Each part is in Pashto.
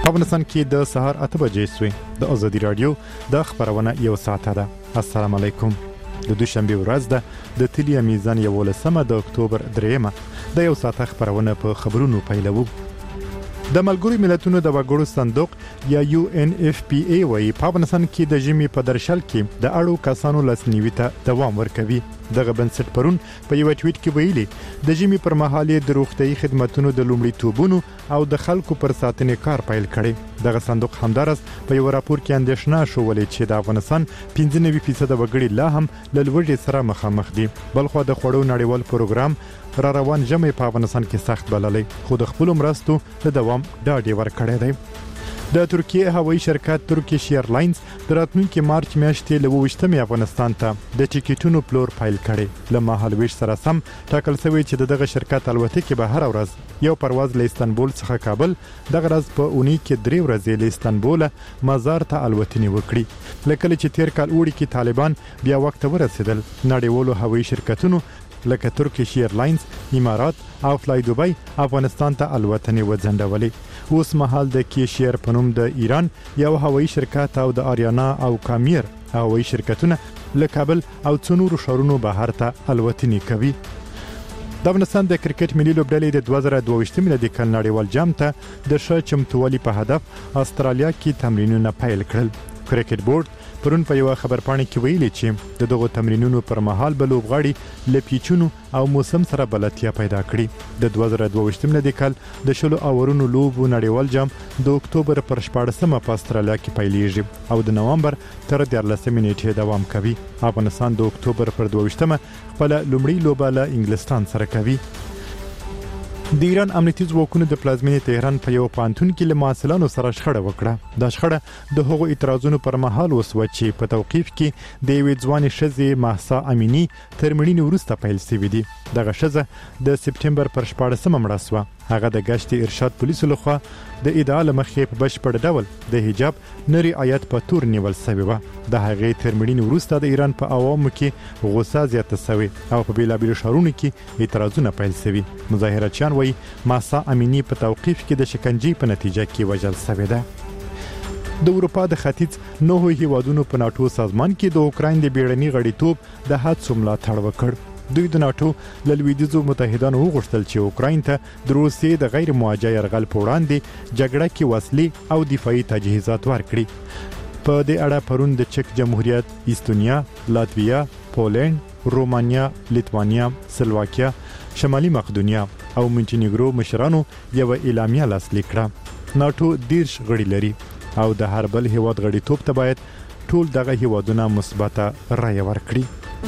په افغانستان کې د سهار 8 بجې سوي د ازادي رادیو د خبرونه یو ساعت ده. السلام علیکم. د دوشنبه ورځ ده د تلیا میزان 11 د اکتوبر 3 د یو ساعت خبرونه په خبرونو پیلوو. د ملګرو ملتونو د وګړو صندوق یا UNFPA وايي په افغانستان کې د ژمي په درشل کې د اړو کسانو لاسنیوي ته دوام ورکوي. دغه بنسټ پرون په یو ټویټ کې ویلي د ژمي پر مهال د روغتيایي خدماتو د لومړیتوبونو او د خلکو پر ساتنې کار پیل کړي. دغه صندوق همدارس په یو راپور کې اندېښنه شولې چې د افغانستان 95% وګړي لا هم له لوږې سره مخامخ دي. بلخو د خوړو نړیوال پروګرام را روان ژمي په افغانستان کې سخت بللې، خو د خپل مرستو د دوام ډاډ ورکړی دی. د ترکیه هوایي شرکت ترکیش ایرلاینز د راتلونکي مارچ میاشتې له 28 افغانستان ته د ټیکټونو پلور فایل کړي. له مهالويش سره سم ټاکل شوی چې دغه شرکت الوتکې به هر ورځ یو پرواز له استانبول څخه کابل، دغه ورځ په اونۍ کې 3 ورځې له استانبول مزار ته الوتنې وکړي. لکه چې تیر کال اوړي کې طالبان بیا وخت ورسېدل، نړیوالو هوایي شرکتونو لکه ترکیش ایرلاینز، امارات او فلای دوبای افغانستان ته الوتنې وځنډولې. اوس مهال د کیشیر په نوم د ایران یو هوایي شرکت او د آریانا او کامیر هوایي شرکتونه له کابل او څنورو شهرونو بهر ته الوتنې کوي. د افغانستان د کرکټ ملي لوبډلې د 2022 میلادي کال نړیوال جام ته د ښه چمتووالي په هدف استرالیا کې تمرینونه پیل کړل. کرکټ بورډ پرون په یو خبرپاڼه کې ویلي چې د دغو تمرینونو پر مهال به لوبغاړي له پیچونو او موسم سره بلدتیا پیدا کړي. د 2022 میلادي کال د شلو اورونو لوبو نړیوال جام د اکتوبر پر 14 په استرالیا کې پیلېږي او د نوامبر تر 13 نیټې دوام کوي. افغانستان د اکتوبر پر 22 خپل لومړی لوبه له انګلستان سره کوي. د ایران امنیتي ځواکونو د پلازمینې تهران په یو پانتون کې له محصلانو سره شخړه وکړه. دا شخړه د هغو اعتراضونو پر مهال وسوه چې په توقیف کې د یوې ځوانې ښځې مهسا امینی تر مړینې وروسته پیل شوې دي. دغه ښځه د سپټمبر پر 14 مړه شوه. هغه د گشت ارشاد پولیسو لخوا د ادعا لمخې په بشپړ ډول د حجاب نه رعایت په تور نیول شوی و. د هغې تر مړینې وروسته د ایران په عوامو کې غوسه زیاته شوې او په بیلابیلو ښارونو کې اعتراضونه پیل شوي. مظاهرچیان وایي مهسا امینی په توقیف کې د شکنجې په نتیجه کې وژل شوې ده. د اروپا د ختیځ 9 هیوادونو په ناتو سازمان کې د اوکراین د بیړني غړیتوب د هڅو ملاتړ وکړ. دوی د ناتو له لویدیځو متحدانو وغوښتل چې اوکراین ته د روسیې د غیر مواجه یرغل په وړاندې جګړه کې وسلې او دفاعي تجهیزات ورکړي. په دې اړه پرون د چک جمهوریت، ایستونیا، لاتویا، پولند، رومانیا، لیتوانیا، سلواکیا، شمالي مقدونیا او مونټینیګرو مشرانو یو اعلامیه لاسلیک کړه. ناتو 10 غړي لري او د هر بل هیواد غړیتوب ته باید ټول دغه هیوادونه مثبته رایه ورکړي.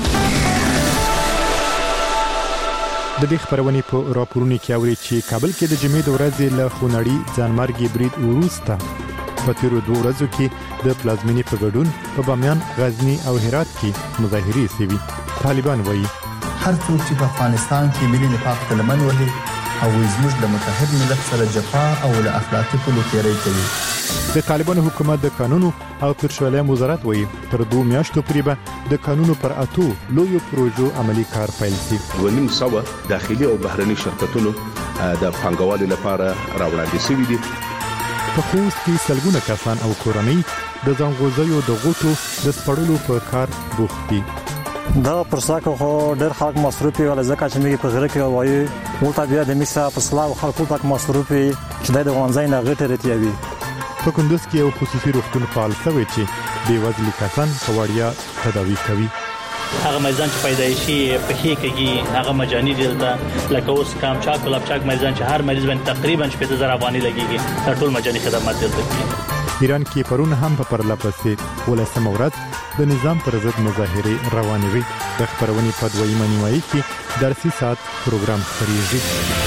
د دې خبرونې په راپورونو کې اوري چې کابل کې د جمعې د ورځې له خونړي ځانمرګي برید وروسته په تیرو 2 ورځو کې د پلازمینې په ګډون په بامیان، غزنی او هرات کې مظاهرې شوي. طالبان وایي هر څوک چې په افغانستان کې ملي نفاق ته لمن وهي او زموږ د متحد ملت سره جفا او له اخلاقي پلو تیری کوي. د طالبانو حکومت د قانونو او پېټرولیم وزارت وایي تر 2 میاشتو پورې به د قانونو پر 8 لویو پروژو عملی کار پیل شي. 2.5 داخلي او بهرني شرکتونو د پانګوالو لپاره راوړاندې شوي دي. په خوست کې سلګونه کسان او کورنۍ د ځنغوزیو د غوټو د سپړلو په کار بوخت دي. دا پرساکو خو ډېر خلک مصروفي ولا ځکه چې موږ په غره کې وایي ولته بیا د میسا په سلاو خلکو تک مصروفي چې د غونځای نه غټه رتیوي. په کندوز کې یو خصوصي روغتون فعال شوی چې د وزلي کسان په وړیا تداوي کوي. هغه میزان چې پیدایشي په هي کې هغه مجاني دلته لکه اوس کامچاک او لپچاک میزان چې هر مریض باندې تقریبا 15000 افغاني لګيږي. دا ټول مجاني خدمات دلته کوي. ایران کې پرون هم په پرلپسې ولسمه ورځ د نظام پر ضد مظاهرې روانې وي. د خبرونې په دویمه نیمایي کې درسي ساعت پروګرام خپرېږي.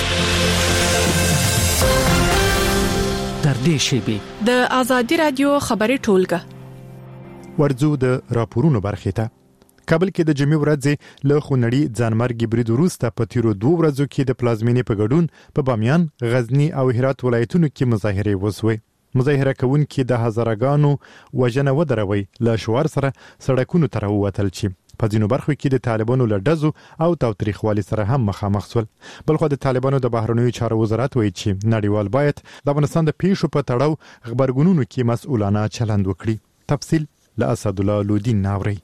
تر دې شیبې د ازادي رادیو خبري ټولګه ورځو د راپورونو برخې ته. کابل کې د جمعې ورځې له خونړي ځانمرګي برید وروسته په تیرو 2 ورځو کې د پلازمینې په ګډون په بامیان، غزنی او هرات ولایتونو کې مظاهرې وسوې. مظاهره کوونکي د هزارګانو وژنه ودروي له شوار سره سړکونو ته راووتل چې په ځینو برخو کې د طالبانو له ډزو او تاوتریخوالي سره هم مخامخ شول. بلخو د طالبانو د بهرنیو چارو وزارت وایي چې نړیوال باید د افغانستان د پیښو په تړاو خبرګونونو کې مسؤلانه چلند وکړي. تفصیل له اسدالله لودین ناوري.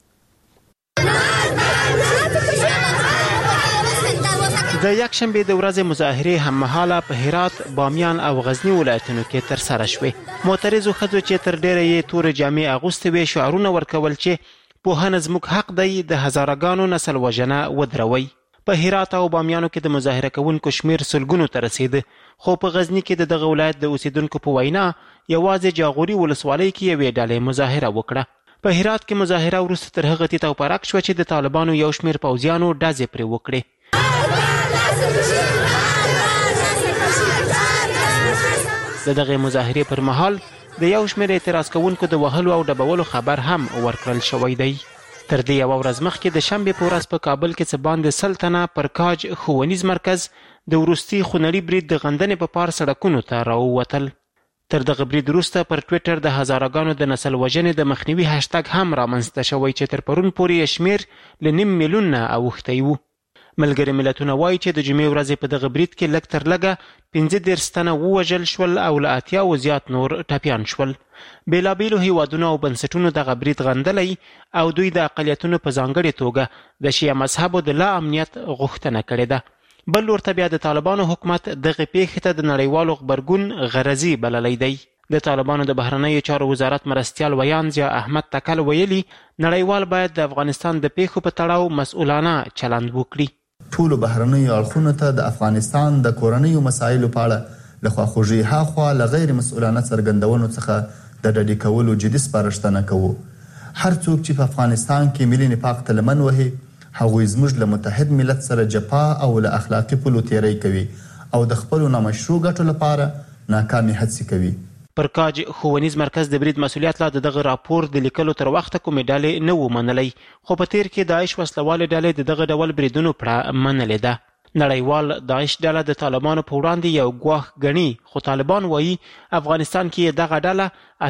د یکشنبه د ورځې مظاهره هممهاله په هرات، بامیان او غزنی ولایتونو کې تر سره شوې. معترضو ښځو چې تر ډیره یې تور جامې اغوستې وې شعارونه ورکول چې پوهنه زموږ حق دی، د هزارګانو نسل وژنه ودروي. په هرات او بامیانو کې د مظاهره کوونکو شمیر سلګونو ته رسید، خو په غزنی کې د دغه ولایت د اوسیدونکو په وینا یوازې جاغوري ولسوالۍ کې یوې ډلې مظاهره وکړه. په هرات کې مظاهره وروسته تر هغه تیت او پرک شوه چې د طالبانو یو شمیر پوځیانو ډزې پرې وکړې. د دغه مظاهرې پر مهال د یو شمېر اعتراض کوونکو د وهلو او ډبولو خبر هم ورکړل شوی دی. تر دې یوه ورځ مخکې د شنبې په ورځ په کابل کې څه باندې 100 تنه پر کاج ښوونیز مرکز د وروستي خونړي برید د غندنې په پار سړکونو ته راووتل. تر دغه برید وروسته پر ټویټر د هزارګانو د نسل وژنې د مخنیوي هشتګ هم رامنځته شوی چې تر پرون پورې شمیر له 9 میلیون نه اوښتی و. ملګري ملتونه وایي چې د جمعې ورځې په دغه برید کې لږ تر لږه 15 تنه ووژل شول او له 80 زیات نور ټپیان شول. بېلابېلو هیوادونو او بنسټونو دغه برید غندلی او دوی د اقلیتونو په ځانګړې توګه د شیعه مذهبو د لا امنیت غوښتنه کړې ده. بل ورته بیا د طالبانو حکومت دغه پیښې ته د نړیوالو غبرګون غرضي بللی دی. د طالبانو د بهرنیو چارو وزارت مرستیال ویان ضیا احمد تکل ویلي نړیوال باید د افغانستان د پیښو په تړاو مسؤلانه چلند وکړي. ټولو بهرنیو اړخونو ته د افغانستان د کورنیو مسایلو په اړه له خواخوږۍ هاخوا له غیر مسؤلانه څرګندونو څخه د ډډې کولو جدي سپارښتنه کوو. هر څوک چې په افغانستان کې ملي نفاق ته لمن وهي هغوی زموږ له متحد ملت سره جفا او له اخلاقي پولو تیری کوي او د خپلو نامشروع ګټو لپاره ناکامې هڅې کوي. پر کاج ښوونیز مرکز د برید مسؤلیت لا دغه راپور د لیکلو تر وخته کومې ډلې نه و منلی، خو په تیر کې داعش وسلوالې ډلې د دغه ډول بریدونو پړه منلې ده. نړیوال داعش ډله د طالبانو په وړاندې یو ګواښ ګڼي، خو طالبان وایي افغانستان کې دغه ډله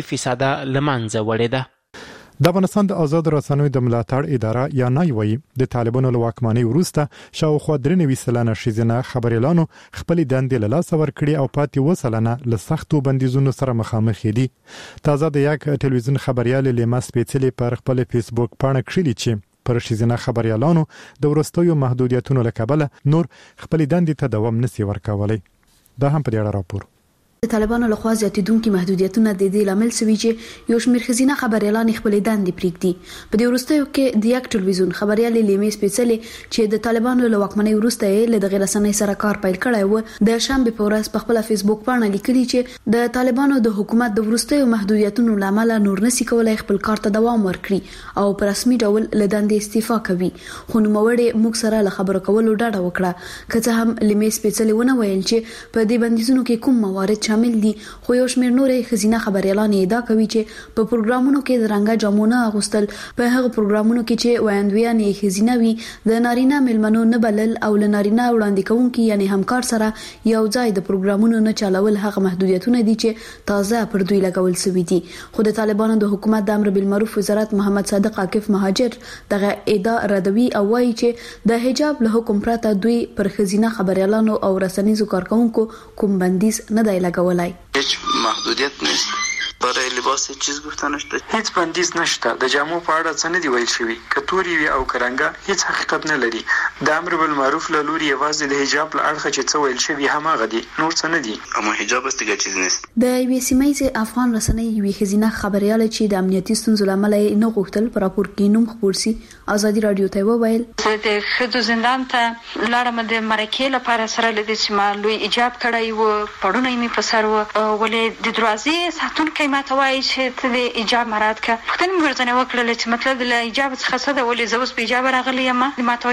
98% له منځه وړې ده. د افغانستان د آزاد رسنیو د ملاتړ اداره یا نای وایي د طالبانو له واکمنۍ وروسته شاوخوا 93 سلنه ښځینه خبریالانو خپلې دندې له لاسه ورکړي او پاتې 2 سلنه له سختو بندیزونو سره مخامخ دي. تازه د یک ټلویزیون خبریال لیما سپیڅلي پر خپل فیسبوک پاڼه کړلي چې پر ښځینه خبریالانو د وروستیو محدودیتونو له کبله نور خپلې دندې ته دوام نشي ورکولی. دا هم په دې اړه راپور. د طالبانو لخوا زیاتېدونکي محدودیتونه د دې لامل شوي چې یو شمېر ښځینه خبریالانې خپلې دندې پرېږدي. په دې وروستیو کې د یک ټلویزیون خبریالې لیمې سپیڅلې چې د طالبانو له واکمنۍ وروسته یې له دغې رسنۍ سره کار پیل کړی و د شنبې په ورځ په خپله فیسبوک پاڼه لیکلي چې د طالبانو د حکومت د وروستیو محدودیتونو له امله نور نشي کولی خپل کار ته دوام ورکړي او په رسمي ډول له دندې استعفا کوي. خو نوموړې موږ سره له خبرو کولو ډډه وکړه. که څه هم لیمې سپیڅلې ونه ویل چې په دې بندیزونو کې کوم موارد شامل دي، خو یو شمېر نورې ښځینه خبریالانې ادعا کوي چې په پروګرامونو کې د رنګه جامو نه اغوستل، په هغه پروګرامونو کې چې ویاندویانې ښځینه وي د نارینه میلمنو نه بلل او له نارینه وړاندې کوونکي یعنې همکار سره یو ځای د پروګرامونو نه چلول هغه محدودیتونه دي چې تازه پر دوی لګول شوي دي. خو د طالبانو د حکومت د امر بالمعروف وزارت محمد صادق عاکف مهاجر دغه ادعا ردوي او وایي چې د حجاب له حکم پرته دوی پر ښځینه خبریالانو او رسنیزو کارکوونکو کوم بندیز نه دی لګولی. هیچ محدودیت نیست. برای لباس چیز گفته نشده، هیڅ بندیز نشته. د جامو په اړه څه نه دی ویل شوي، که تورې وي او که رنګه هیڅ حقیقت نه لري. د امر بالمعروف له لوري یوازې د حجاب له اړخه چې څه ویل شوي هماغه دي، نور څه نه دي. اما حجاب است دیگه چیز نیست. د یوې سیمهیزې افغان رسنۍ یوې ښځینه خبریاله چې د امنیتي ستونزو له امله یې نه غوښتل په راپور کې نوم خپور سي ازادي راډیو ته وویل د ښځو زندان ته لاړم د مرکې لپاره سره له دې چې ما لوی ایجاب کړی و، پړونه یې مې په سر و، ولې د دروازې ساتونکی ماته وایي چې ته د ایجاب مراعات کړه. پوښتنې مې ورڅنې وکړله چې مطلب له ایجاب څخه څه ده، ولې زه اوس په ایجاب راغلی یم؟ ماته وایي چې نه مخکې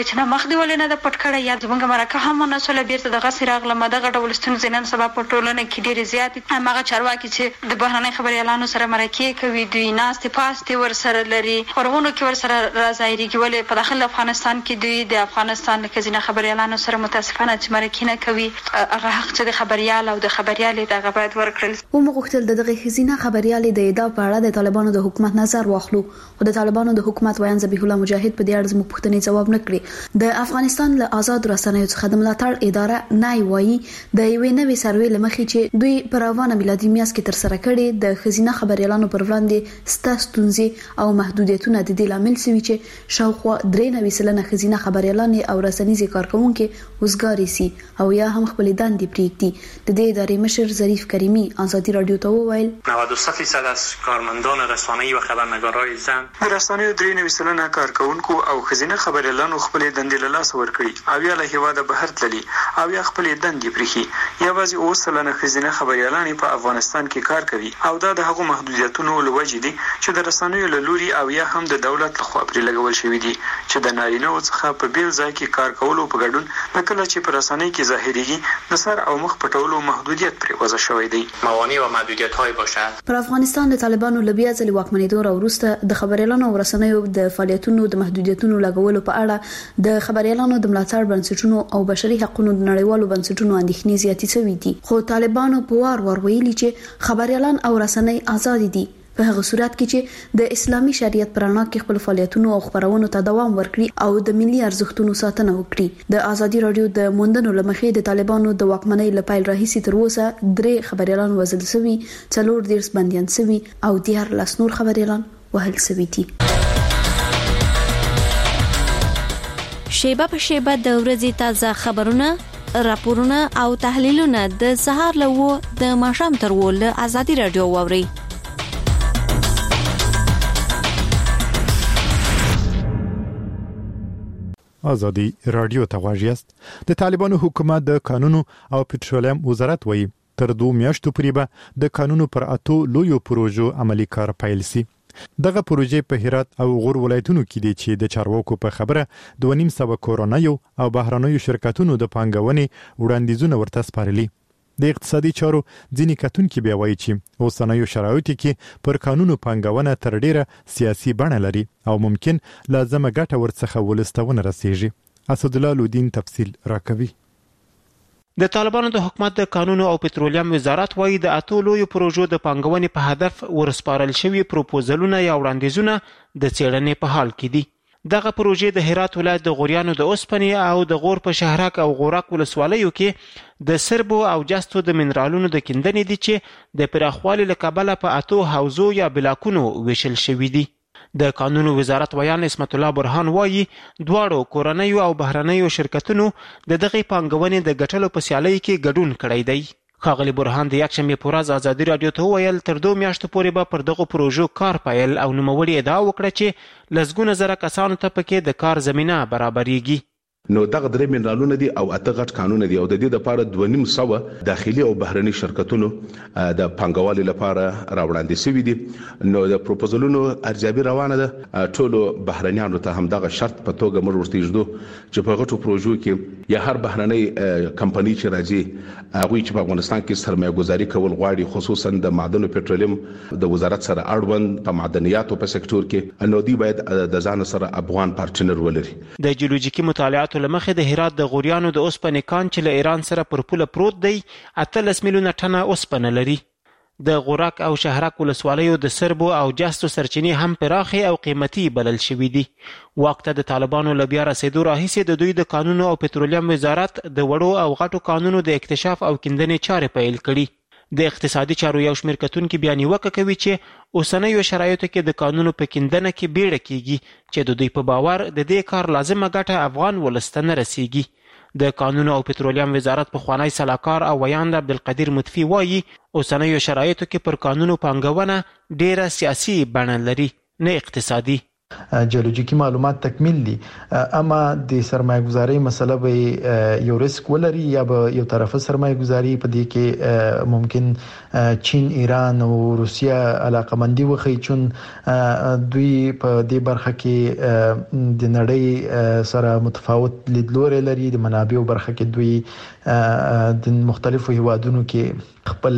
دی ولې نه د پټ کړی یا زموږ مرکه هم نه سول بیرته د غسی راغله دغه ډول ستونزې نن سبا په ټولنه کې ډېرې زیاتې هغه چارواکي چې د بهرنۍ خبريالانو سره مرکه کوي دوی ناستې پاستې ورسره لري خبرونو کې ورسره راځيږي ولې په داخل افغانستان کې دوی د افغانستان د خزینه خبريالانو سره متاسفانه چې مرکه نه کوي هغه حق چې د خبريال او د خبريالې دغه باید ورکړل و مغختل دغه خزینه خبريالې د ادعا په اړه د طالبانو د حکومت نظر واخلو او د طالبانو د حکومت ویان ذبیح الله مجاهد په دې اړه زموږ پوښتنې جواب نکړي د افغانستان له آزاد رسنیو څخه د ملاتړ اداره نه وایي د یوې نوې سروې لمخې چې دوی پر روانه میلادي میاشت کې تر سره کړي د خزینه خبريالانو پر وړاندې ستونزې او محدودیتونه د دې لامل شوي چې شاوخوا 93% خزینه خبريالان او رسنیزي کارکونکو وزګاری سي او یا هم خپل دندې پریږدي د دې ادارې مشر ظریف کریمی آزادی رادیو ته وویل 93% از کارمندان رسانه‌ای و خبرنگارای زن د رسنیو 93% کارکونکو او خزینه خبريالانو خپل دندې له لاس ورکړي او یا له هیواده بهر تللي او یا خپل دندې پریخي یوازې 90% خزینه خبريالان په افغانستان کې کار کوي او دا د هغو محدودیتونو لوجې دي چې د رسنیو له لوري او یا هم د دولت لخوا پرې لګول شوی دي چې د نارینه څخه په بیل ځای کې کار کولو په ګډون د کله چې په رسنۍ کې ظاهريږي د سر او مخ پټولو محدودیت پرې وضع شوی دی موانع و محدودیت‌های باشد پر افغانستان د طالبانو لبیا ځلې واکمنېدو وروسته د خبريالانو او رسنیو د فعالیتونو د محدودیتونو لګولو په اړه د خبريالانو د ملاتړ بنسټونو او بشري حقوقو د نړیوالو بنسټونو اندېښنې زیاتې شوې دي خو طالبانو په وار ویلي چې خبريالان او رسنۍ آزاد دي په هغه صورت کې چې د اسلامي شریعت پرانا کې خپل فعالیتونو او خبرونو ته دوام ورکړي او د ملي ارزښتونو ساتنه وکړي د ازادي رادیو د موندنو لمخې د طالبانو د واکمنۍ لپاره راهیسي تر اوسه 3 خبريالان وژل شوي 4 بنديان شوي او 14 نور خبريالان وهل شوي دي شیبه په شیبه د ورځې تازه خبرونه راپورونه او تحلیلونه د سهار له د ماښام تر ول ازادي رادیو ووري ازادي رادیو ته غواړئ د طالبانو حکومت د قانونو او پټرولیم وزارت وایي تر 2 میاشتو پورې به د قانونو پر 8 لویو پروژو عملی کار پیل شي دغه پروژې په هرات او غور ولایتونو کې دي چې د چارواکو په خبره 2.5 کورونایو او بهرانيو شرکتونو د پانګونې وړاندیزونه ورته سپارلي د اقتصادي چارو ځینې کتونکو بیا وایي چې اوسنیو شرایطو کې پر قانونو پانګونه تر ډیره سیاسي بڼه لري او ممکن لازمه ګټه ورڅخه ولستونه رسیږي اسد الله لودین تفصیل راکوي د طالبانو د حکومت د قانونو او پټرولیم وزارت وایي د 8 لویو پروژو د پانګونې په هدف ورسپارل شوی پروپوزلونه یا وړاندیزونه د څېړنې په حال کې دي دغه پروژې د هرات ولایت د غوریانو د اوسپنې او د غور په شهرک او غورک ولسوالیو کې د سربو او جستو د منرالونو د کیندنې دي چې د پراخوالي له کبله په 8 حوزو یا بلاکونو ویشل شوي دي د قانونو وزارت ویان اسمت الله برهان وایي دواړو کورنیو او بهرنیو شرکتونو د دغه پانګونې د ګټلو په سیالۍ کې ګډون کړی دی خاغلی برهان د یکشنبه په ورځ ازادي رادیو ته ویل تر 2 میاشتو پورې به پر دغه پروژو کار پیل او نوموړي ادعا وکړه چې لسګونه زره کسانو ته پکې د کار زمينه برابرېږي نو دغه درې منرالونه دي او اته غټ قانون دي او د دې لپاره 2.5 داخلي او بهرني شرکتونو د پانګوالۍ لپاره راوړاندې شوي دي نو د پروپوزلونو ارزیابي روانه ده ټولو بهرنیانو ته هم دغه شرط په توګه موږ ورته یو چې په غټو پروژو کې یا هر بهرنۍ کمپنی چې راځي هغه چې په افغانستان کې سرمایه گذاري کول غواړي خصوصا د معدن او پټرولیم د وزارت سره اړوند په معدنیاتو په سکتور کې نو دی باید د ځان سره افغان پارتنر ولري د جیولوژیکي مطالعات لمخې د هرات د غوریانو د اوسپنې کان چې له ایران سره پر پوله پروت دی 18 میلیونه ټنه اوسپنه لري د غورک او شهرک ولسوالیو د سربو او جستو سرچینې هم پراخي او قیمتي بلل شوي دي وخت د طالبانو له بیا رسیدو راهیسې د دوی د قانونو او پټرولیم وزارت د وړو او غټو قانونو د اکتشاف او کیندنې چارې پیل کړي د اقتصادي چارو یو شمېر کتونکي بیا نیوکه کوي چې اوسنیو شرایطو کې د قانونو په کیندنه کې بیړه کیږي چې د دوی په باور د دې کار لازمه ګټه افغان ولسته نه رسیږي د قانونو او پټرولیم وزارت پخوانی سلاکار او ویاند عبدالقدیر مطفی وایي اوسنیو شرایطو کې پر قانونو پانګونه ډیره سیاسي بڼه لري نه اقتصادي جیولوژیکي معلومات تکمیل دي، اما د سرمایه گذاري مسله به یو ریسک ولري یا به یو طرفه سرمایه گذاري په دې کې ممکن چین، ایران او روسیا علاقمندي وخی چون دوی په دې برخه کې د نړۍ سره متفاوت لیدلوري لري. د منابعو برخه کې دوی د مختلفو هیوادونو کې خپل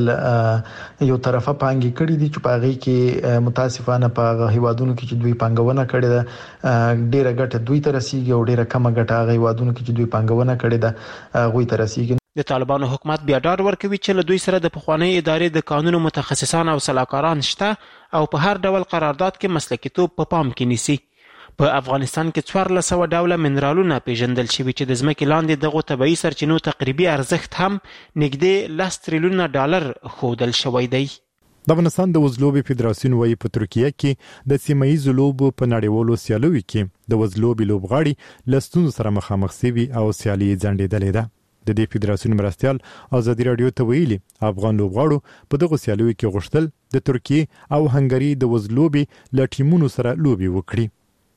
یو طرفه پانګي کړی دي چې په هغه کې متاسفانه په هیوادونو کې چې دوی پانګونه کړې ده ډیره ګټه دوی ته رسیږي او ډیره کمه ګټه هغه هیوادونو کې چې دوی پانګونه کړې ده هغه ته رسیږي. د طالبانو حکومت بیا ډاډ ورکوي چې له دوی سره د پخوانی ادارې د قانونو متخصصان او سلاکاران شته او په هر ډول قرارداد کې مسلکیتوب په پام کې نیسي. په افغانستان کې 1400 ډوله منرالونه پیژندل شوي چې د ځمکې لاندې دغو طبیعي سرچینو تقریبي ارزښت هم نږدې 10 تریلیونه ډالر ښودل شوی دی. د افغانستان د وزلوبې فدراسیون وايي په ترکیه کې د سیمایي لوبو په نړیوالو سیالیو کې د وزلوبې لوبغاړي له ستونزو سره مخامخ شوي او سیالي ځنډېدلې ده. د دې فدراسیون مرستیال ازادي رادیو ته ویلي افغان لوبغاړو په دغه سیالیو کې غوښتل د ترکیه او هنګری د وزلوبې له ټیمونو سره لوبي وکړي.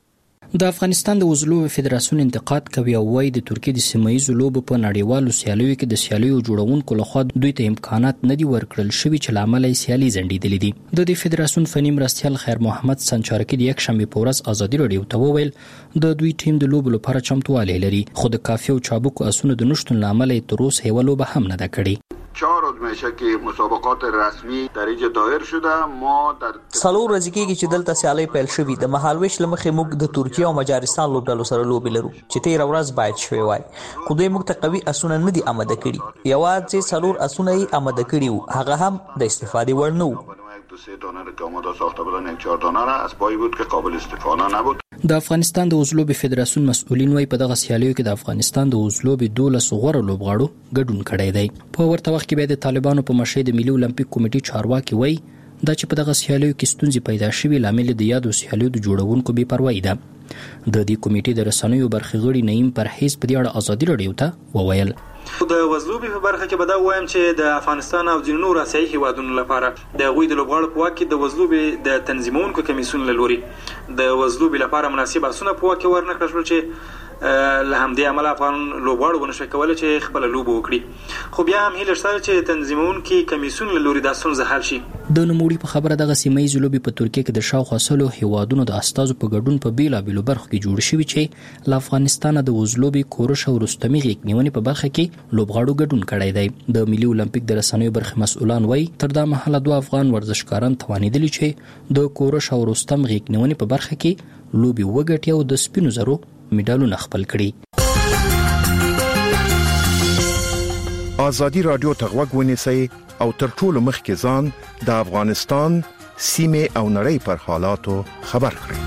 د افغانستان د وزلوبې فدراسیون انتقاد کوي او وايي د ترکیې د سیمایي لوبو په نړیوالو سیالیو کې د سیالیو جوړونکو لخوا دوی ته امکانات نه دي ورکړل شوي چې لامل یې سیالي ځنډېدلې دي. د دې فدراسیون فني مرستیال خیر محمد سنچارکی د یک شنبه په ورځ ازادي رادیو ته وویل د دوی ټیم د لوبو لپاره چمتووالی لري خو د کافي او چابکو اسونو د نشتون لامل یې تر اوسه یوه لوبه هم نه ده کړې. 4 روز میشه که مسابقات رسمی در اینجا دایر شده. ما در څلور ورځې کېږي چې دلته سیالۍ پیل شوي. د مهالویش له مخې موږ د ترکیه او مجارستان لوبډلو سره لوبې لرو چې تېره ورځ باید شوی وای خو دوی موږ ته قوي اسونه نه دي آماده کړي. یوازې 4 اسونه یې آماده کړي وو هغه هم د استفادې وړ نه وو. 2-3 دانه که آماده ساخته بودن 1-4 دانه را از پای بود که قابل استفاده نبود. د افغانستان د وزلوبې فدراسیون مسؤلین وايي په دغه سیالیو کې د افغانستان د وزلوبې 12 غوره لوبغاړو ګډون کړی دی. په ورته وخت کې به د طالبانو په مشرۍ د ملي اولمپیک کمیټې چارواکي وايي دا چې په دغه سیالیو کې ستونزې پیدا شوي لامل د یادو سیالیو د جوړونکو بې پروایي ده. د دې کمیټې د رسنیو برخې غړي نعیم پرهیز په دې اړه ازادي رادیو ته وویل د وزلوبې په برخه کې به دا وایم چې د افغانستان او ځینو نورو آسیایي هیوادونو لپاره د غوی د لوبغاړو په واک کې د وزلوبې د تنظیمونکو کمیسیون له لوري د وزلوبې لپاره مناسب اسونه په واک کې ورنکړل شول چې له همدې امله افغان لوبغاړو ونه شوی کولی چې خپله لوبه وکړي. خو بیا هم هیله شته چې تنظیمونکي کمیسیون له لوري دا ستونزه حل شي. د نوموړي په خبره دغه سیمایي لوبې په ترکیه کې د شاوخوا 100 هیوادونو د استازو په ګډون په بیلابیلو برخو کې جوړ شوي چې له افغانستانه د وزلوبې کورش او رستمي غیږ نیونې په برخه کې لوبغاړو ګډون کړی دی. د ملي اولمپیک د رسنیو برخې مسؤلان وایي تر دا مهاله 2 افغان ورزشکاران توانېدلي چې د کورش او رستم غیږ نیونې په برخه کې لوبې وګټي او د سپینو زرو میډالونه خپل کړي. ازادي رادیو ته غوږ ونیسئ او تر ټولو مخکې ځان د افغانستان سیمې او نړۍ پر حالاتو خبر کړئ.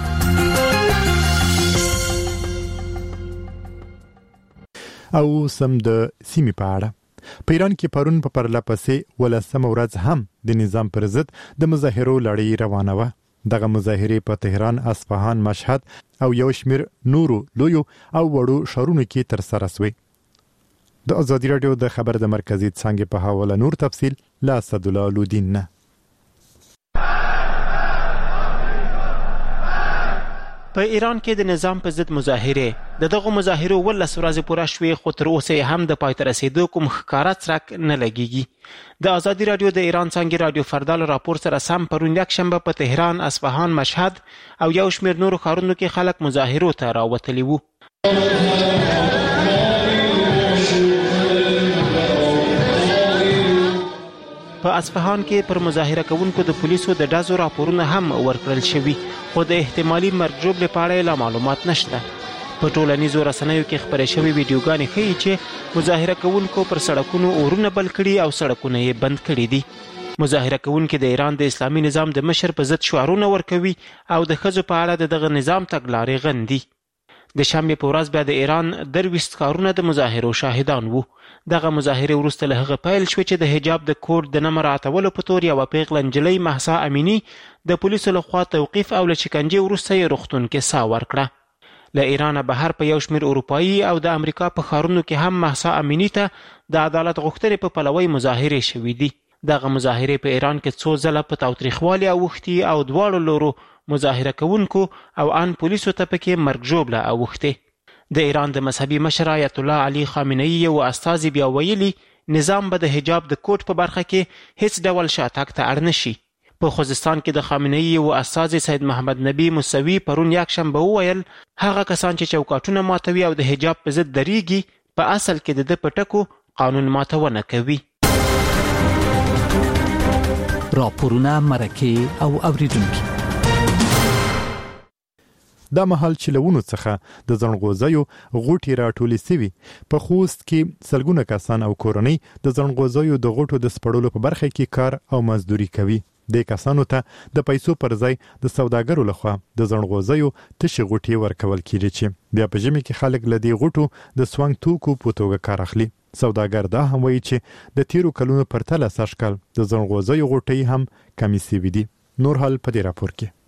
او سم د سیمې په اړه په ایران کې پرون په پرله پسې 18 ورځ هم د نظام پر ضد د مظاهرو لړۍ روانه وه. دغه مظاهرې په تهران، اصفهان، مشهد او یو شمیر نورو لویو او وړو ښارونو کې ترسره شوې. د ازادي رادیو د خبر د مرکزي څانګې په حواله نور تفصیل لا اسدالله لودین نه. په ایران کې د نظام په ضد مظاهرې د دغو مظاهرو 18 ورځې پوره شوې خو تر اوسه هم د پای ته رسېدو کوم ښکاره څرک نه لګېږي. د ازادي رادیو د ایران څانګې رادیو فردا له راپور سره سم پرون یکشنبه په تهران، اصفهان، مشهد او یو شمیر نورو ښارونو کې خلک مظاهرو ته راوتلي وو. په اصفهان کې پر مظاهره کوونکو د پولیسو د ډزو راپورونه هم ورکړل شوي خو د احتمالي مرګ ژوبلې په اړه لا معلومات نشته. په ټولنیزو رسنیو کې خپرې شوې ویډیوګانې ښیي چې مظاهره کوونکو پر سړکونو اورونه بل کړي او سړکونه یې بند کړي دي. مظاهره کوونکي د ایران د اسلامي نظام د مشر په ضد شعارونه ورکوي او د ښځو په اړه د دغه نظام تګلارې غندي. د شنبې په ورځ بیا د ایران 23 کارونه د مظاهرو شاهدان وو. دغه مظاهرې وروسته له هغه پیل شوې چې د حجاب د کوډ د نه مراعاتولو په تور یوه پیغله نجلۍ مهسا امینی د پولیسو لخوا توقیف او له شکنجې وروسته یې روغتون کې ساه ورکړه. له ایرانه بهر په یو شمیر اروپایي او د امریکا په ښارونو کې هم مهسا امینی ته د عدالت غوښتنې په پلوۍ مظاهرې شوې دي. دغه مظاهرې په ایران کې څو ځله په تاوتریخوالي اوښتي او دواړو لورو مظاهره کوونکو او ان پولیسو ته پکې مرګ ژوبله اوښتې. د ایران د مذهبي مشر آیت الله علي خامنه‌ای یو استازي بیا ویلي نظام به د حجاب د کوټ په برخه کې هیڅ ډول شاتګ ته اړ نشي. په خوزستان کې د خامنه‌ای یو استازي سید محمد نبی موسوي پرون یکشنبه وویل هغه کسان چې چوکاټونه ماتوي او د حجاب په ضد درېږي په اصل کې د ده په ټکو قانون ماتونه کوي. راپورونه، مرکې او اوریدونکي دا مهال چې لونو څخه د زنغوزیو غوټي راټولې سوي په خوست کې سلګونه کسان او کورنۍ د زنغوزیو د غوټو د سپړلو په برخه کې کار او مزدوري کوي. د کسانو ته د پیسو پر ځای د سوداګرو لخوا د زنغوزیو تشي غوټي ورکول کیږي چې بیا په ژمي کې خلک لدی غوټو د سوانګ توکو په توګه کار اخلي. سوداګر دا هم وایي چې د تیرو کلونو پرتله سږکال د زنغوزیو غوټي هم کمی سوي دي. نور حال په دې راپور کې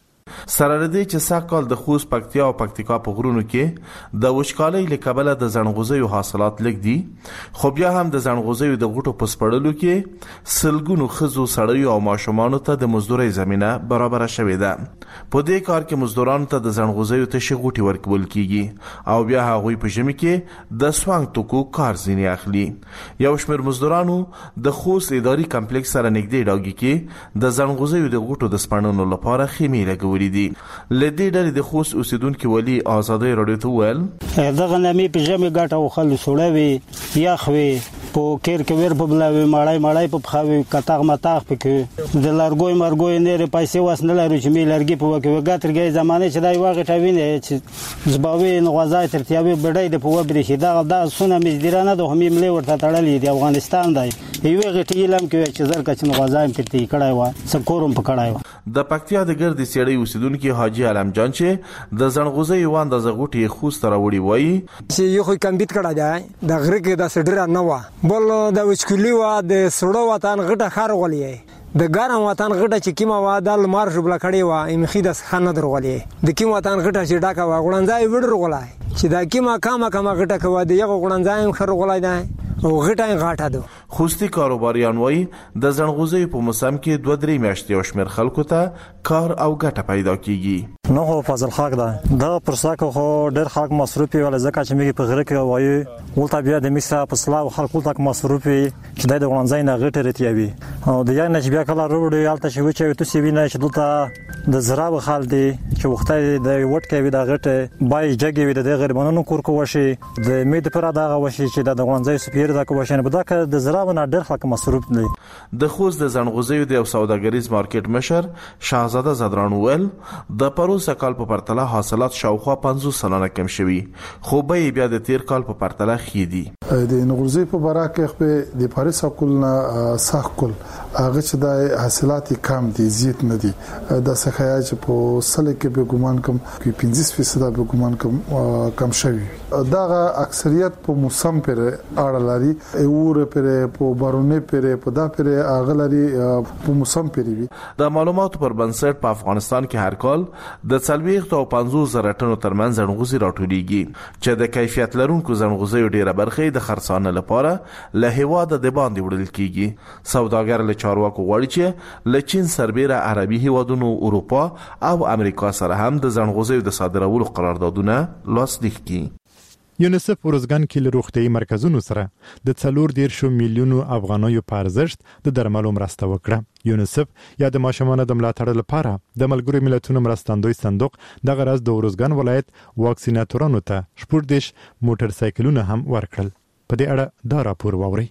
سره لدی چې سږکال د خوست، پکتیا او پکتیکا په غرونو کې د وچکالۍ له کبله د زنغوزیو حاصلات لږ دي، خو بیا هم د زنغوزیو د غوټو په سپړلو کې سلګونو ښځو، سړیو او ماشومانو ته د مزدورۍ زمینه برابره شوې ده. په دې کار کې مزدورانو ته د زنغوزیو تشي غوټي ورکول کیږي او بیا هغوی په ژمي کې د سوانګ توکو کار ځینې اخلي. یو شمېر مزدورانو د خوست اداري کمپلیکس سره نږدې ډاګي کې د زنغوزیو د غوټو د سپړنو لپاره خیمې لګولې دي. لدې ډلې د خوست اوسیدونکو ولي آزادۍ رادیو ته ویل دغه نامې په ژمي ګټه او خل سوړوي یخوي په کېر کې ور په بلاوي مړای په خاوي کتاغ متاغ پکې د لارګوي مرګوي نه پیسې واسنه لري چې می لرګي په وکه وګاترګي زمانه چې دای واغې ټاوینه چې زباوي نغوازای ترتیابي بډای د په وبري شي دا سونه مزدرانه د همي ملي ورته تړلې دی افغانستان دی یو غټی لم کې چې زر کچ نغوازای ترتی کړای و سکورم په کړای و. د پکتیا د ګرد سیړی اوسیدونکو حاجی علم جان چې د زنغوزي وان د زغوټي خوست راوړي وایي چې یو خو کمبیټ کړه دی د غره کې د سډره نه و بل د وچکلی و د سړو وطن غټه خار غولې د ګرم وطن غټه چې کیما و د مار جوړ کړي و امخې د خانه درغولې د کیم وطن غټه چې ډاکا و غړنځای وډر غولای چې دا کیما کما غټه کوي د یو غړنځای خر غولای دی او غټه غاټه ده. خوستي کاروباریان وایي د زنغوزي په موسم کې 2-3 میاشتې او شمیر خلکو ته کار او ګټه پیدا کیږي. نو فضل خاک ده دا پرساکو خو ډېر خلک مصروفي ول ځکه چې موږ په غره کې وایي ولته بیا د میسا په سلاو خلکو تک مصروفي چې د غونځای نه غټه رتیوي او د یان چې بیا کله وروړي یالته چې وچه تو سی ویني چې دلته د زراو خال دي چې وخته د وټ کې د غټه بای جګي د غربانو کور کو وشي د مید پر دغه وشي چې د غونځای سپیر د کو وشنه بده ک د زراو نه ډېر خلک مصروف دي. د خوست د زنغوزیو د سوداګریز مارکیټ مشر شاهزاده زدران ول د پروسه کال په پرتله حاصلات شاوخوا 50% کم شوي خو به بیا د تیر کال په پرتله خېدي. د زنغوزي په برکه په د پاریس کولنا ساخکل هغه چې د حاصلات کم دي زیات نه دي د سخیا چې په سل کې به ګومان کم کې 50% به ګومان کم شوي دا اکثریت په موسم پر اړه لري اور پر په بارونه پر په دا پر اغلري په موسم پر وي. د معلوماتو پر بنسټ په افغانستان کې هر کال د 40-50 ټنو ترمنځ زنغوزي راټولېږي چې د کیفیت لرونکو زنغوزیو ډیره برخه د خرڅانه لپاره له هیواده د باندې وړل کیږي. سوداګر له چارواکو غواړي چې له چین سربېره عربي هیوادونو، اروپا او امریکا سره هم د زنغوزیو د صادرولو قراردادونه لاسلیک کړي. یونیسف ورزګان کې له روغتیايي مرکزونو سره د 4.4 میلیونو افغانیو په ارزښت د درملو مرسته وکړه. یونیسف یا د ماشومانو د ملاتړ لپاره د ملګرو ملتونو مرستندوی صندوق د غرض د ورزګان ولایت واکسیناتورانو ته 14 موټر سایکلونه هم ورکړل. په دې اړه دا راپور واورئ.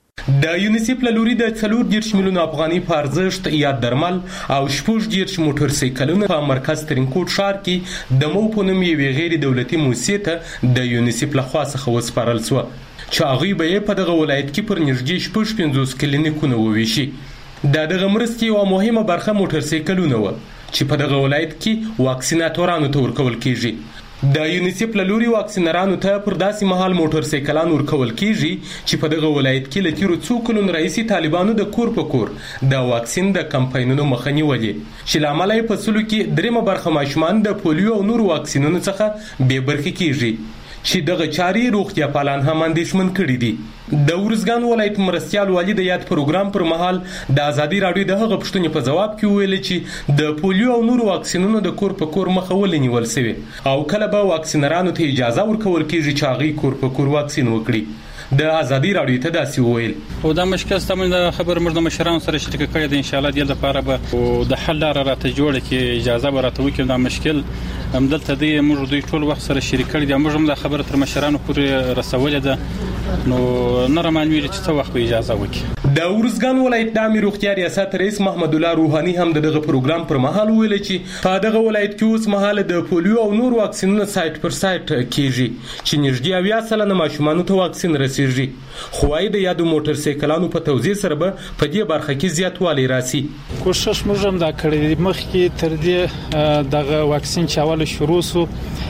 د یونیسف له لوري د 4.4 میلیون افغاني په ارزښت یا درمل او 14 موټر سایکلونه په مرکز ترینکوټ ښار کې د مو په نوم یوې غیر دولتي موسسې ته د یونیسف لخوا څخه وسپارل شو چې هغوی به یې په دغه ولایت کې پر نږدې 50 کلینیکونه وویشي. د دغه مرستې یوه مهمه برخه موټر سایکلونه وه چې په دغه ولایت کې واکسیناتورانو ته ورکول کیږي. د یونیسف له لوري واکسینرانو ته پر داسې مهال موټر سایکلان ورکول کیږي چې په دغه ولایت کې له تیرو څو کلونو راهیسې طالبانو د کور په کور د واکسین د کمپاینونو مخه نیولې چې له امله یې په سلو کې 3 برخه ماشومان د پولیو او نورو واکسینونو څخه بې برخې کیږي چې دغه چارې روغتیا پالان هم اندېښمن کړي دي. د ورزګان ولایت مرستیال والي د یاد پروګرام پر مهال د ازادي راډیو د هغه پوښتنې په جواب کې ویل چې د پولیو او نورو واکسینونو د کور په کور مخه ولې نیول شوی او کله به واکسینرانو ته اجازه ورکول کېږي چې هغوی کور په کور واکسین وکړي. د ازادي راډیو ته داسې وویل. او دا مشکل ستاسو د خبر موږ د مشرانو سره شریک کړی دی، ان شاء الله د لپاره به د حل لاره راته جوړه کې اجازه ورته وکړو. دا مشکل همدلته دی، موږ دوی ټول وخت سره شریک کړی دی، موږ هم د خبره تر مشرانو پورې رسولې ده، نو نه رامنوي چې څه وخت اجازه وکړي. د ورزګان ولایت د امیر روغتیا ریاست رئیس محمد الله روحاني هم دغه پروګرام پر مهال ویل چې په دغه ولایت کې اوس مهال د پولیو او نور واکسینونو سایت پر سایت کیږي چې نږدې 80% ماشومانو ته واکسین رسیږي. خو وايي د یادو موټر سایکلانو په توزیع سره به په دې برخه کې زیاتوالی راسي. کوشش موږ هم دا کړی مخکې تر دې دغه واکسین چې اول شروع سو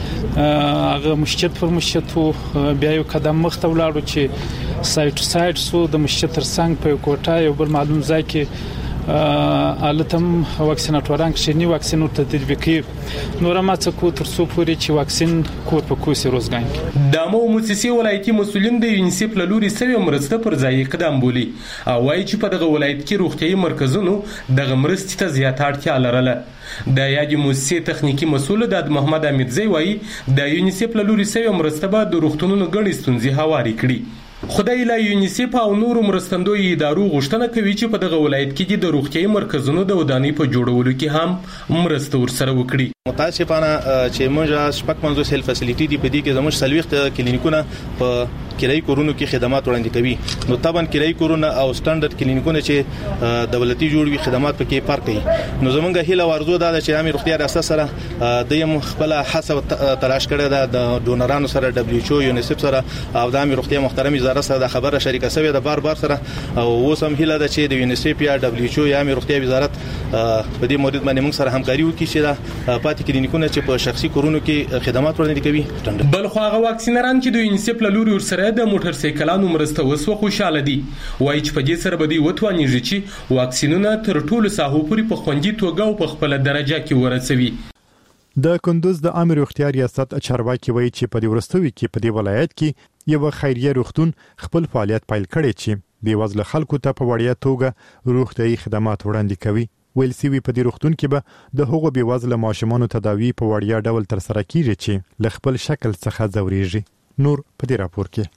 هغه مشچت پر مشچت بیا یو قدم مخته ولاړو چې سایت سو د مشچت تر څنګ په کوټه یو بل معلوم ځای کې التم واکسیناټوران چې واکسین ورته تطبیقي نور ما څه کو تر څو پورې چې واکسین کور په کوسي روزګان کې د مو مؤسسي ولایتي مسولین د یونیسف له لوري سوي مرسته پر ځای اقدام بولي او وايي چې په دغه ولایت کې روغتيایي مرکزونو دغه مرستې ته زیات اړتیا لرله. د یادې مؤسسې تخنیکی مسؤل د محمد امیرزی وايي د یونیسف له لوري سوي مرسته به د روغتونونو ګڼې ستونزې هواري کړي. خدای له یونیسف او نورو مرستندوی ادارو غوښتنه کوي چې په دغه ولایت کې د روغتيایي مرکزونو د ودانۍ په جوړولو کې هم مرسته ورسره وکړي. متاسفانه چې موږ شپږ منځو سیل فیسیلیټي دی په دې کې زموږ سلويخت کلینیکونه په کرایي کورونو کې خدمات وړاندې کوي. نو طبعا کرایي کورونه او سټانډرډ کلینیکونه چې دولتي جوړوي خدمات پکې فرق کوي. نو زمونږ هیله ورزو ده چې امیر روغتیا ریاست سره د خپل حساب تلاش کړی ده د ډونرانو سره دبليو ایچ او یونیسف سره او د امیر روغتیا محترم وزارت سره د خبره شریکه شوې ده بار سره او اوس هم هیله ده چې د یونیسف یا دبليو ایچ او یا امیر روغتیا وزارت په دې مورید باندې موږ سره همکاري وکړي چې دا پاتې کلینیکونه چې په شخصي کورونو کې خدمات وړاندې کوي. بل خو هغه واکسینران چې د یونیسف له لوري ورسره د موټر سایکلانو مرسته وسو خوشاله دي، وایي چې په دې سره به دوی وتوانیږي چې واکسینونه تر ټولو ساحو پورې په خوندي توګه او په خپل درجه کې ورسوي. د کندوز د امیر روغتیا ریاست چارواکي وایي چې په دې ورستوي کې په دې ولایت کې یو خیریه روغتون خپل فعالیت پیل کړی چې بېوزله خلکو ته په وړیا توګه روغتيایي خدمات وړاندې کوي. ویل سوي په دې روغتون کې به د هغو بېوزله ماشومانو تداوی په وړیا ډول ترسره کیږي چې له خپل شکل څخه ځوريږي. نور په دې راپور کې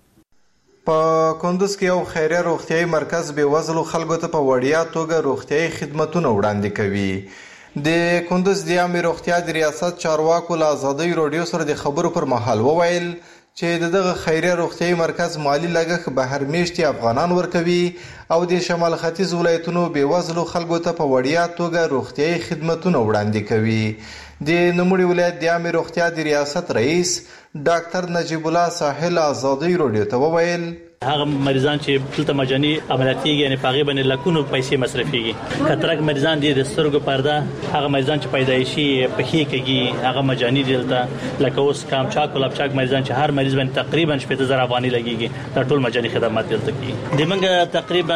په کندوز کې یو خیریه روغتيایي مرکز بېوزلو خلکو ته په وړیا توګه روغتيایي خدماتونه وړاندې کوي. د کندوز د امیر روغتیا د ریاست چارواکو له ازادي راډیو سره د خبرو پر مهال وویل چې دغه خیریه روغتيایي مرکز مالی لګښت بهر میشتي افغانان ورکوي او د شمال ختیځ ولایتونو بېوزلو خلکو ته په وړیا توګه روغتيایي خدماتونه وړاندې کوي. د نوموړي ولایت د امیر روغتیا د ریاست رئیس ډاکټر نجیب الله ساحل ازادي راډیو ته وویل هغه مریضان چې دلته مجاني عملیات کیږي یعنی پاغي باندې لکونو پیسې مصرفيږي. کترک مریضان دي د سترګو پرده هغه مریضان چې پیدایشي پخې کیږي هغه مجاني دي دلته لکه اوس کامچاک او لپچاک مریضان چې هر مریض باندې تقریبا 70,000 افغاني لګيږي دا ټول مجاني خدمات دلته کیږي. د منګه تقریبا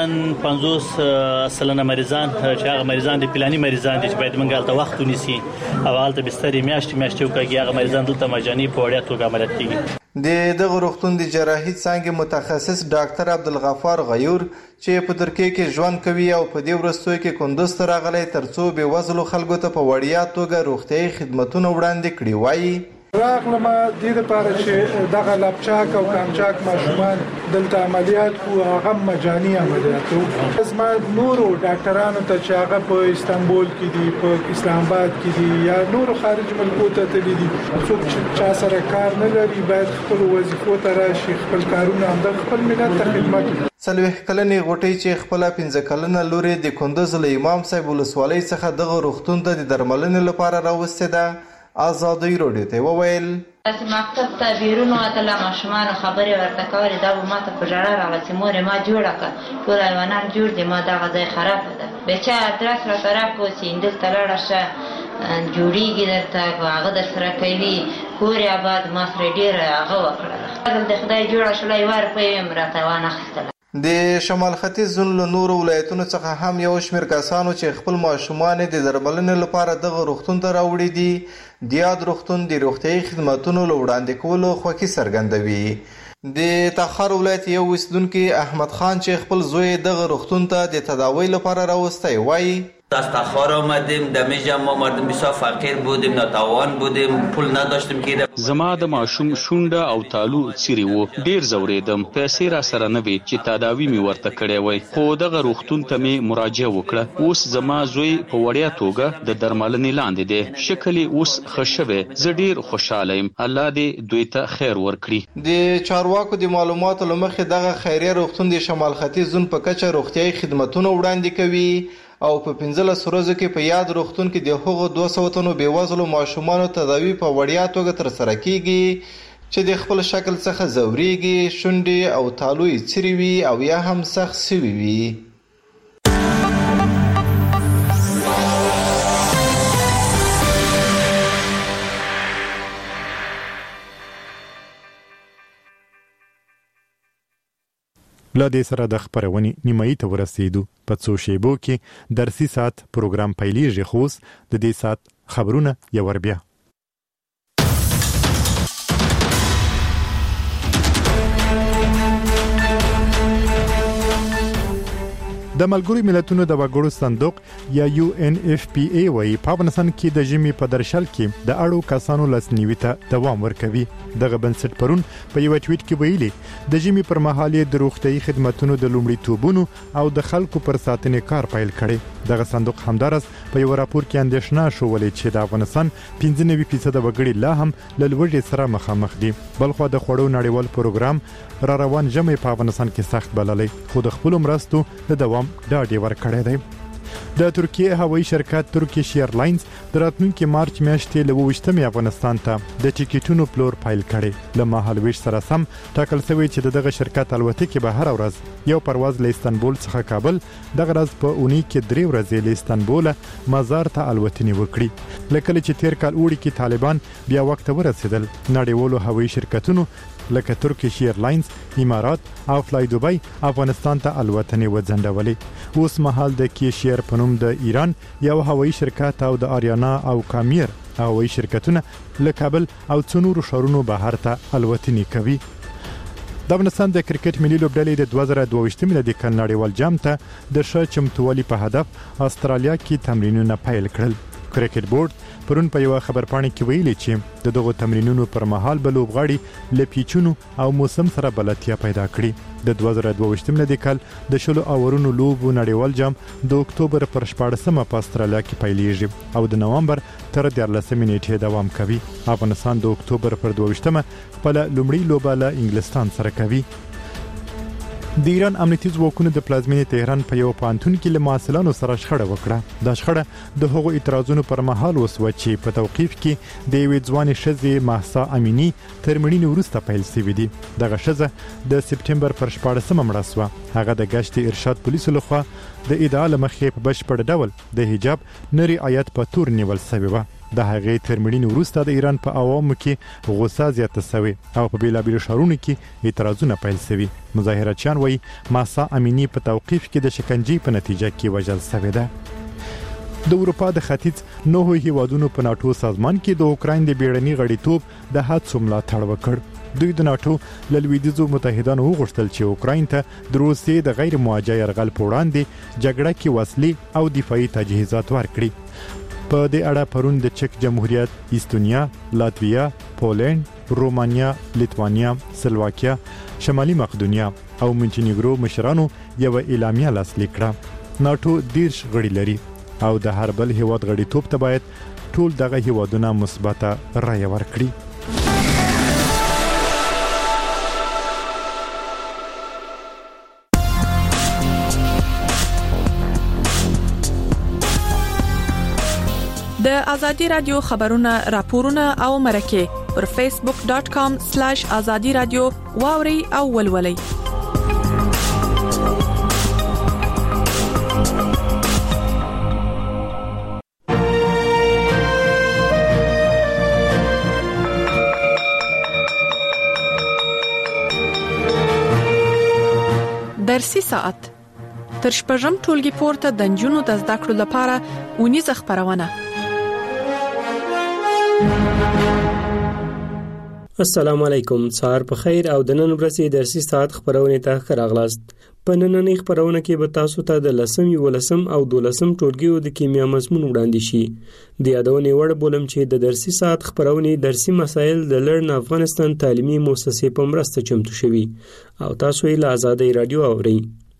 50 سلنه مریضان چې هغه مریضان دي پلاني مریضان دي چې باید منګه الته وخت ونیسي او الته بسترې میاشتې وکړي هغه مریضان دلته مجاني په وړیا توګه عملیات کیږي. د دغه روغتون د جراحي څانګې متخصص ډاکټر عبدالغفار غیور چې په ترکیه کې ژوند کوي او په دې ورستوي کې کندوز ته راغلی ترڅو بېوزلو خلکو ته په وړیا توګه روغتیایي خدمتونه وړاندې کړي وایي راغلم د لپاره چې دغه لپچاک او کامچاک ماشومان دلته عملیات کو هغه مجاني عملیات وو. زما نورو ډاکټرانو ته چې هغه په استانبول کې دي په اسلام آباد کې دي یا نورو خارج ملکو ته تللي دي څوک چې چا سره کار نه لري باید خپل وظیفو ته راشي خپل کارونه هم د خپل ملت ته خدمت وکړي. 40 کلنې غوټۍ چې خپل 15 کلنه لوري د کندوز له امام صاحب ولسوالۍ څخه دغه روغتون ته د درملنې لپاره راوستې ده ازادي راډیو ته وویل چې مکتب ته بیرونو اتله ماشومان خبرې ورته کولې دا به ماته په ژړا راغله چې مور ما جوړه کړه ټول حیوانان جوړ دي ما دغه ځای خرابه ده بچا ادرس راته راکړو چې دلته لاړه شه جوړیږي درته هغه در سره کوي کور یې آباد ما سره ډېره هغه وکړله د خدای جوړه شوله 1 روپۍ مې راته وانخیستله. د شمال ختیځ زون له نورو ولایتونو څخه هم یو شمېر کسانو چې خپل ماشومان د درملنې لپاره دغه روغتون ته راوړي دي د یاد روغتون د روغتیايي خدماتونو له وړاندې کولو خوښي څرګندوي. د تخار ولایت یو اوسیدونکي احمد خان چې خپل زوی دغه روغتون ته د تداوی لپاره راوستی وایي از تخار آمدیم دمیجم ما مردم بسیار فقیر بودیم ناتوان بودیم پول نداشتیم که زما د ماشوم شونډه او تالو څیرې وو ډیر زوریدم پیسې را سره نه وي چې تداوی می ورته کړی وای خو دغه روغتون ته می مراجعه وکړه اوس زما زوی په وړیا توګه د درملنې لاندې دی شکل اوس ښه شوی زه ډیر خوشاله یم الله دې دوی ته خیر ورکړي. د چارواکو د معلوماتو له مخې دغه خیریه روغتون د شمال ختیځ زون په کچه روغتیايي خدماتونه وړاندې کوي او په 15 ورځو کې په یاد روغتون کې د هغو 200 تنو بېوزلو ماشومانو تداوی په وړیا توګه ترسره کیږي چې د خپل شکل څخه زوریږي شونډې او تالو یې څیرې وي او یا هم سخت سوي وي. لا دې سره د خبرونې نیمایي ته ورسېدو په څو شیبو کې درسي ساعت پروګرام پیلېږي خو د دې ساعت خبرونه یو ور بیا. د ملګرو ملتونو د وګړو صندوق یا UNFPA وايي په افغانستان کې د ژمي په درشل کې د اړو کسانو لاسنیوي ته دوام ورکوي. دغه بنسټ پرون په یو ټویټ کې ویلي د ژمي پر مهال د روغتيایي خدماتو د لومړیتوبونو او د خلکو پر ساتنې کار پیل کړي. دغه صندوق همدارس په یو راپور کې اندېښنه شولې چې د افغانستان 95% وګړي لا هم له لوږې سره مخامخ دي. بلخو د خوړو نړیوال پروګرام را روان ژمي په افغانستان کې سخت بللې خو د خپل مرستو د دوام ډاډ ورکړی دی. د ترکیه هوایي شرکت ترکیش ایرلاینز د راتلونکي مارچ میاشتې له 28 افغانستان ته د ټیکټونو پلور فایل کړي. له مهالويش سره سم ټاکل شوی چې دغه شرکت الوتکې به هر ورځ یو پرواز له استانبول څخه کابل دغه ورځ په اونۍ کې 3 ورځې له استانبول مزار ته الوتنې وکړي. لکه چې تیر کال اوړي کې طالبان بیا وخت ورسېدل نړیوالو هوایي شرکتونو لکه ترکیش ایرلاینز امارات او فلای دوبای افغانستان ته الوتنې وځنډولې. اوس مهال د کیشیر په نوم د ایران یو هوایي شرکت او د آریانا او کامیر هوایي شرکتونه له کابل او څنورو ښارونو بهر ته الوتنې کوي. د افغانستان د کرکټ ملي لوبډلې د 2022 میلادي کال نړیوال جام ته د ښه چمتووالي په هدف استرالیا کې تمرینونه پیل کړل. کرکټ بورډ پرون په یو خبرپاڼه کې ویلي چې دغه تمرینونو پر مهال به لوبغاړي له پیچونو او موسم سره بلدتیا پیدا کړي. د 2022 میلادي کال د شلو اورونو لوبو نړیوال جام د اکتوبر پر 14مه په استرالیا کې پیلېږي او د نوامبر تر 13 نیټې دوام کوي. افغانستان د اکتوبر پر 22مه خپل لومړی لوبه له انګلستان سره کوي. د ایران امنیتي ځواکونو د پلازمینې تهران په یو پانتون کې له محصلانو سره شخړه وکړه. دا شخړه د هغو اعتراضونو پر مهال وسوه چې په توقیف کې د یوې ځوانې ښځې مهسا امینی تر مړینې وروسته پیل شوی دی. دغه ښځه د سپټمبر پر 14مه مړه شوه. هغه د ګشت ارشاد پولیسو لخوا د ادعا لمخې په بشپړ ډول د حجاب نه رعایت په تور نیول شوی و. د هغې تر مړینې وروسته د ایران په عوامو کې غوسه زیاته شوې او په بیلابیلو ښارونو کې اعتراضونه پیل شوي. مظاهراتچیان وایي مهسا امینی په توقیف کې د شکنجې په نتیجه کې وژل شوې ده. د اروپا د ختیځ 9 هیوادونو په ناتو سازمان کې د اوکراین د بیړني غړیتوب د هڅو ملاتړ وکړ. دوی د ناتو له لویدیځو متحدانو وغوښتل چې اوکراین ته د روسیې د غیر مواجه یرغل په وړاندې جګړه کې وسلې او دفاعي تجهیزات ورکړي. په دې اړه پرون د چک جمهوریت، استونیا، لاتویا، پولند، رومانیا، لیتوانیا، سلواکیا، شمالي مقدونیا او مونټینیګرو مشرانو یو اعلامیه لاسلیک کړه. ناتو 10 غړي لري او د هر بل هیواد غړیتوب ته باید ټول دغه هیوادونه مثبته رایه ورکړي. د ازادي رادیو خبرونه راپورونه او مرکه پر facebook.com/azadi radio واوري او ولولي. درسي ساعت تر شپږم ټولګي پورته د نجونو د زده کړو لپاره ونیزه خبرونه. السلام علیکم، سهار په خیر او د نن ورځې درسي ساعت خبرونه ته راغلاست. په نننۍ خبرونه کې به تاسو ته د 10م، 11م او 12م ټولګیو د کیمیا مضمون وړاندې شي. د یادونې وړ بولم چې د درسي ساعت خبرونه درسي مسایل د لرن افغانستان تعلیمي مؤسسې په مرسته چمتو شوي او تاسو یې له آزادۍ رادیو اورئ.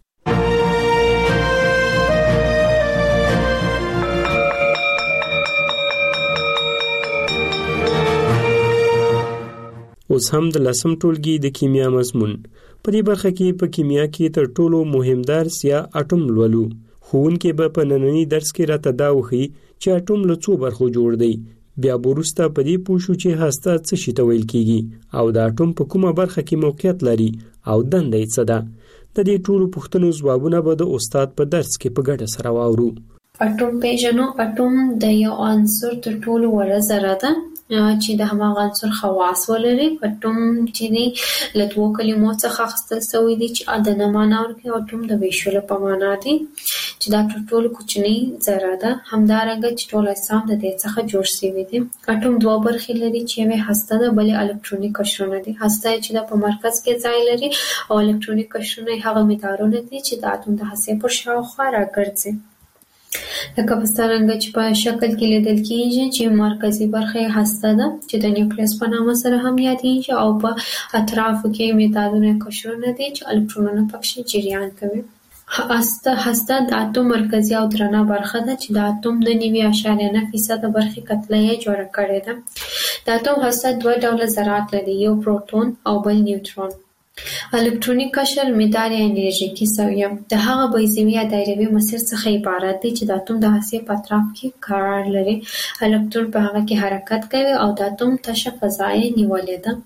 اوس هم د 10م ټولګي د کیمیا مضمون. په دې برخه کې په کیمیا کې تر ټولو مهم درس یا اټوم لولو. ښوونکی به په نننۍ درس کې راته دا وښيي چې اټوم له څو برخو جوړ دی. بیا وروسته په دې پوه شو چې هسته څه شي ته ویل کیږي او د اټوم په کومه برخه کې موقعیت لري او دنده یې څه ده. د دې ټولو پوښتنو ځوابونه به د استاد په درس کې په ګډه سره واورو. اټوم پیژنو. اټوم د یو عنصر تر ټولو وړه ذره ده چې د هماغه عنصر خواص ولري. اټوم چې له دوو کلمو څخه اخیستل شوی دی چې د نه معنا ورکوي. اټوم د ویشلو په معنا دی چې دا تر ټولو کوچنی ذره ده. همدارنګه چې ټول اجسام د دې څخه جوړ شوي دي. اټوم دوه برخې لري چې یوه هسته ده، بلې الکترونیک قشرونه دي. هسته چې د په مرکز کې ځای لري او الکترونیک قشرونه هغه مدارونه دي چې د اټوم د هستې پر شاوخوا راګرځي. لکه په څرنګه چې په شکل کې لیدل کېږي چې مرکزي برخه هسته ده چې د نیوکلیس په نامه سره هم یادېږي او په اطرافو کې مدارونه قشرونه دي چې الکترونونه پکې جریان کوي. هسته د اټوم مرکزي او درنه برخه ده چې د اټوم د 9.9% برخې کتله یې جوړه کړې ده. د اټوم هسته دوه ډوله ذرات لري، یو پروټون او بل نیوټرون. الکترونیک قشر مدار یا انرژیکي سویه د هغه بیضوي یا دایروي مسیر څخه عبارت دی چې د اټوم د هستې په اطراف کې قرار لري. الکترون په هغه کې حرکت کوي او د اټوم تشه فضا یې نیولې ده.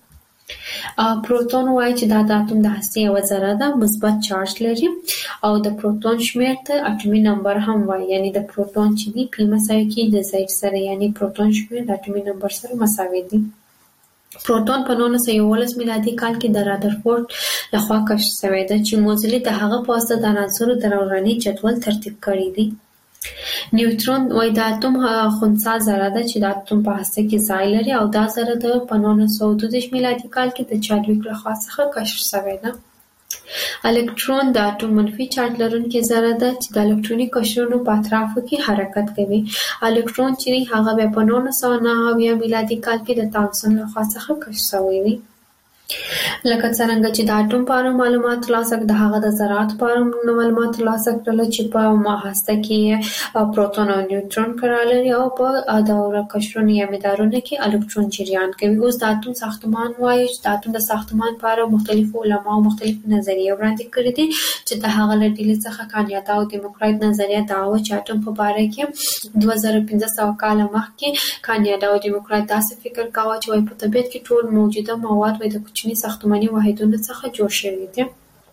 پروټون وایي چې دا د اټوم د هستې یوه ذره ده، مثبت چارج لري او د پروټون شمیر ته اټومي نمبر هم وایي. یعنی د پروټون چې دی پی مساوي کېږي د زید سره، یعنی پروټون شمیر د اټومي نمبر سره مساوي دی. پروټون په 1911 میلادي کال کې د رادرفورد لخوا کشف شوی دی چې موزلي د هغه په واسطه د عناصرو د دوراني جدول ترتیب کړی دی. نیوټرون وایي د اټوم خنثی ذره ده چې د اټوم په هسته کې ځای لري او دا ذره د 1922 میلادي کال کې د چادویک لخوا څخه کشف شوی ده. الکترون د اټوم منفي چارج لرونکې ذره ده چې د الکترونیک قشرونو په اطرافو کې حرکت کوي. الکترون چې هغه بیا په 1909 میلادي کال کې د تامسون لخوا څخه کشف شوی دی. لکه څرنګه چې د اټوم په اړه معلومات ترلاسه کړل، د هغه د ذراتو په اړه معلومات ترلاسه کړل چې په هسته کې پروټون او نیوټرون قرار لري او په دوره قشرونو یا مدارونو کې الکترون جریان کوي. اوس د اټوم ساختمان وایي چې د اټوم د ساختمان په اړه مختلفو علماو مختلفې نظریې وړاندې کړې دي چې د هغه له ډلې څخه کانیاتا او دیموکرایت نظریه دا وه چې اټوم په باره کې 2500 کاله مخکې کانیاتا او دیموکرایت داسې فکر کاوه چې وایي په طبیعت کې ټول موجوده مواد وایي د کوچني ساختماني واحدونو څخه جوړ شوي دي.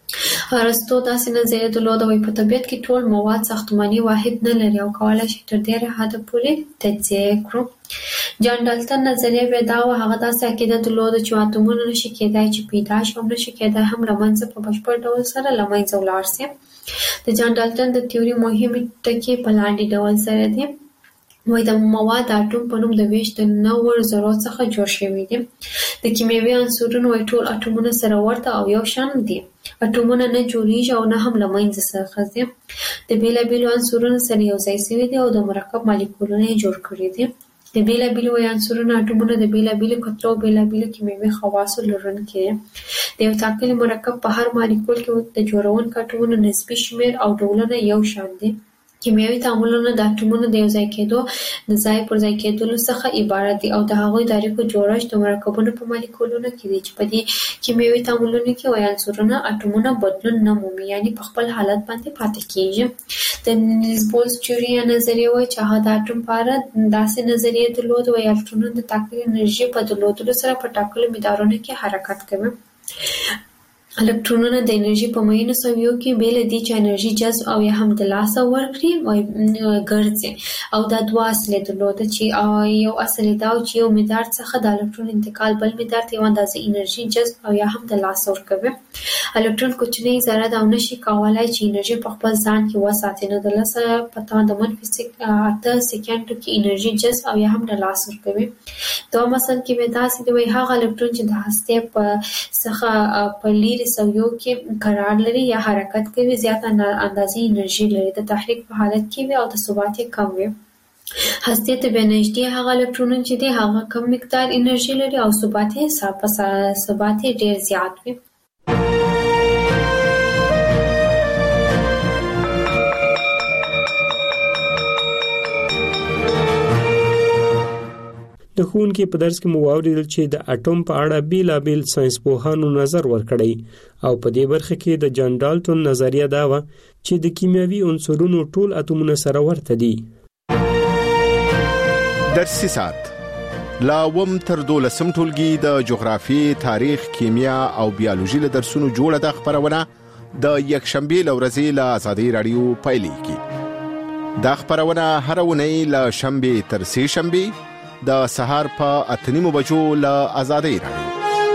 ارسطو داسې نظریه درلوده وایي په طبیعت کې ټول مواد ساختماني واحد نه لري او کولی شي تر ډېره حده پورې تجزیه کړو. جان ډالټن نظریه بیا دا وه، هغه داسې عقیده درلوده چې اتومونه نشي کېدای چې پیدا شي او نشي کېدای هم له منځه په بشپړ ډول سره له منځه ولاړ شي. د جان ډالټن د تیوري مهمې ټکي په لاندې ډول سره دي. وایي د مواد د اټوم په نوم د ویش د 9 ذرو څخه جوړ شوي دي. د کیمیاوي عنصرونو وایي ټول اټومونه سره ورته او یو شان دي. اټومونه نه جوړیږي او نه هم له منځه څخه ځي. د بېلابېلو عنصرونو سره یو ځای شوي دي او د مرکب مالیکولونه یې جوړ کړي دي. د بېلابېلو عنصرونو اټومونه د بېلابېلو کتلو او بېلابېلو کیمیاوي خواصو لرونکي دي. د یو ټاکلي مرکب په هر مالیکول کې د جوړونکو اټومونو نسبي شمیر او ډولونه یو شان دي. کیمیاوي تعاملونه د اټومونو د یو ځای کېدو د ځای پر ځای کېدلو څخه عبارت دي او د هغوی د اړیکو جوړښت د مرکبونو په مالیکولونو کې دی چې په دې کیمیاوي تعاملونو کې وایي عنصرونه اټومونه بدلون نه مومي، یعنې په خپل حالت باندې پاتې کېږي. د نیلز بولز تیوري یا نظریه وایي چې هغه د اټوم په اړه داسې نظریه درلوده وایي الکترونونه د ټاکلې انرژي په درلودلو سره په ټاکلو مدارونو کې حرکت کوي. الکترونونه د انرژي په مینو سویو کې بیل دي چې انرژي جذب او یا هم د لاسه ورکړي او ګرځي او دا دوه اصلي درلوده چې یو اصلي دا چې یو مدار څخه د الکترون انتقال بل مدار ته یو اندازه انرژي جذب او یا هم د لاسه ورکوي. الکترون کوچنی ذره دا نشي کولای چې انرژي په خپل ځان کې وساتي، نو د لاسه په توګه د منفي 8 سکندو کې انرژي جذب او یا هم د لاسه ورکوي. دوه مثال کې به تاسو د هغه الکترون چې د هسته په څخه په لیر سویو کې قرار لري یا حرکت کوي زیات اندازې انرژي لري، د تحریک په حالت کې وي او د ثبات کم وي. هسته ته به نږدې هغه الکترونونه چې دی هغه کم مقدار انرژي لري او ثبات ډیر زیات وي. د ښوونکي په درس کې مو واوریدل چې د اټوم په اړه بیلابیل ساينس پوهانو نظر ورکړی او په دې برخه کې د جان ډالټون نظریه دا و چې د کیمیاوي عنصرونو ټول اتومونه سره ورته دي. درسي سات لا وم تر 12 ټولګي د جغرافي، تاریخ، کیمیا او بیولوژي له درسونو جوړه د خبرونه د یکشنبه لورځي له آزادي رادیو پایلیږي. دا خبرونه هر ونی له شنبه تر سه شنبه د سهار په 8:30 بجو له آزادي رادیو.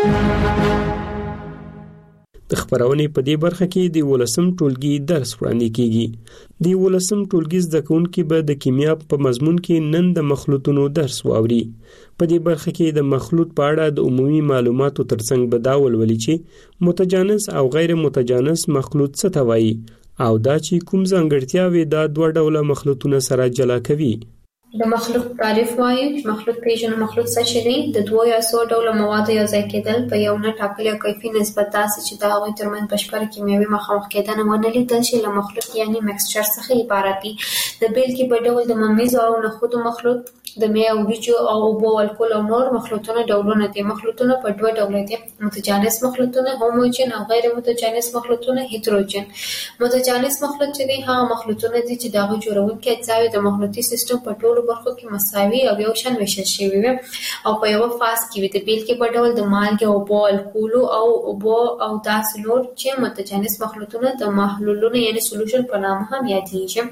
د خبرونې په دې برخه کې د 12م ټولګي درس وړاندې کیږي. د 12م ټولګي زده کوونکي به د کیمیا په مضمون کې نن د مخلوطونو درس واوري. په دې برخه کې د مخلوط په اړه د عمومي معلوماتو ترڅنګ به دا ولولي چې متجانس او غیر متجانس مخلوط څه ته وایي او دا چې کوم ځانګړتیاوې دا دوه ډوله مخلوطونه سره جلا کوي. د مخلوط تعریف وایي چې مخلوط پیژنو مخلوط څه شي دی. د دوه یا څو ډوله موادو یو ځای کېدل په یو نه ټاکلي کیفي نسبت داسې چې د هغوی ترمنځ بشپړه کیمیاوي مخامخ کېدنه ونه لیدل شي له مخلوط یعنی مکسچر څخه عبارت دي. د بیلګې په ډول د ممیزو او نخودو مخلوط، د مې او وریجو او اوبو او الکول او نور مخلوطونه ډولونه دي. مخلوطونه په دوه ډوله دي: متجانس مخلوطونه هوموجن او غیر متجانس مخلوطونه هیتروجن. متجانس مخلوط چې دي هغه مخلوطونه دي چې د هغوی جوړونکي اجزاوې د مخلوطي سیستم په ټولو برخو کې مساوي او یو شان ویشل شوي وي او په یو فاز کې وي. د بیلګې په ډول د مالګې، اوبو، الکول او اوبو او داسې نور چې متجانس مخلوطونه د محلولونو یعنی سولوشن په نامه هم یادېږي.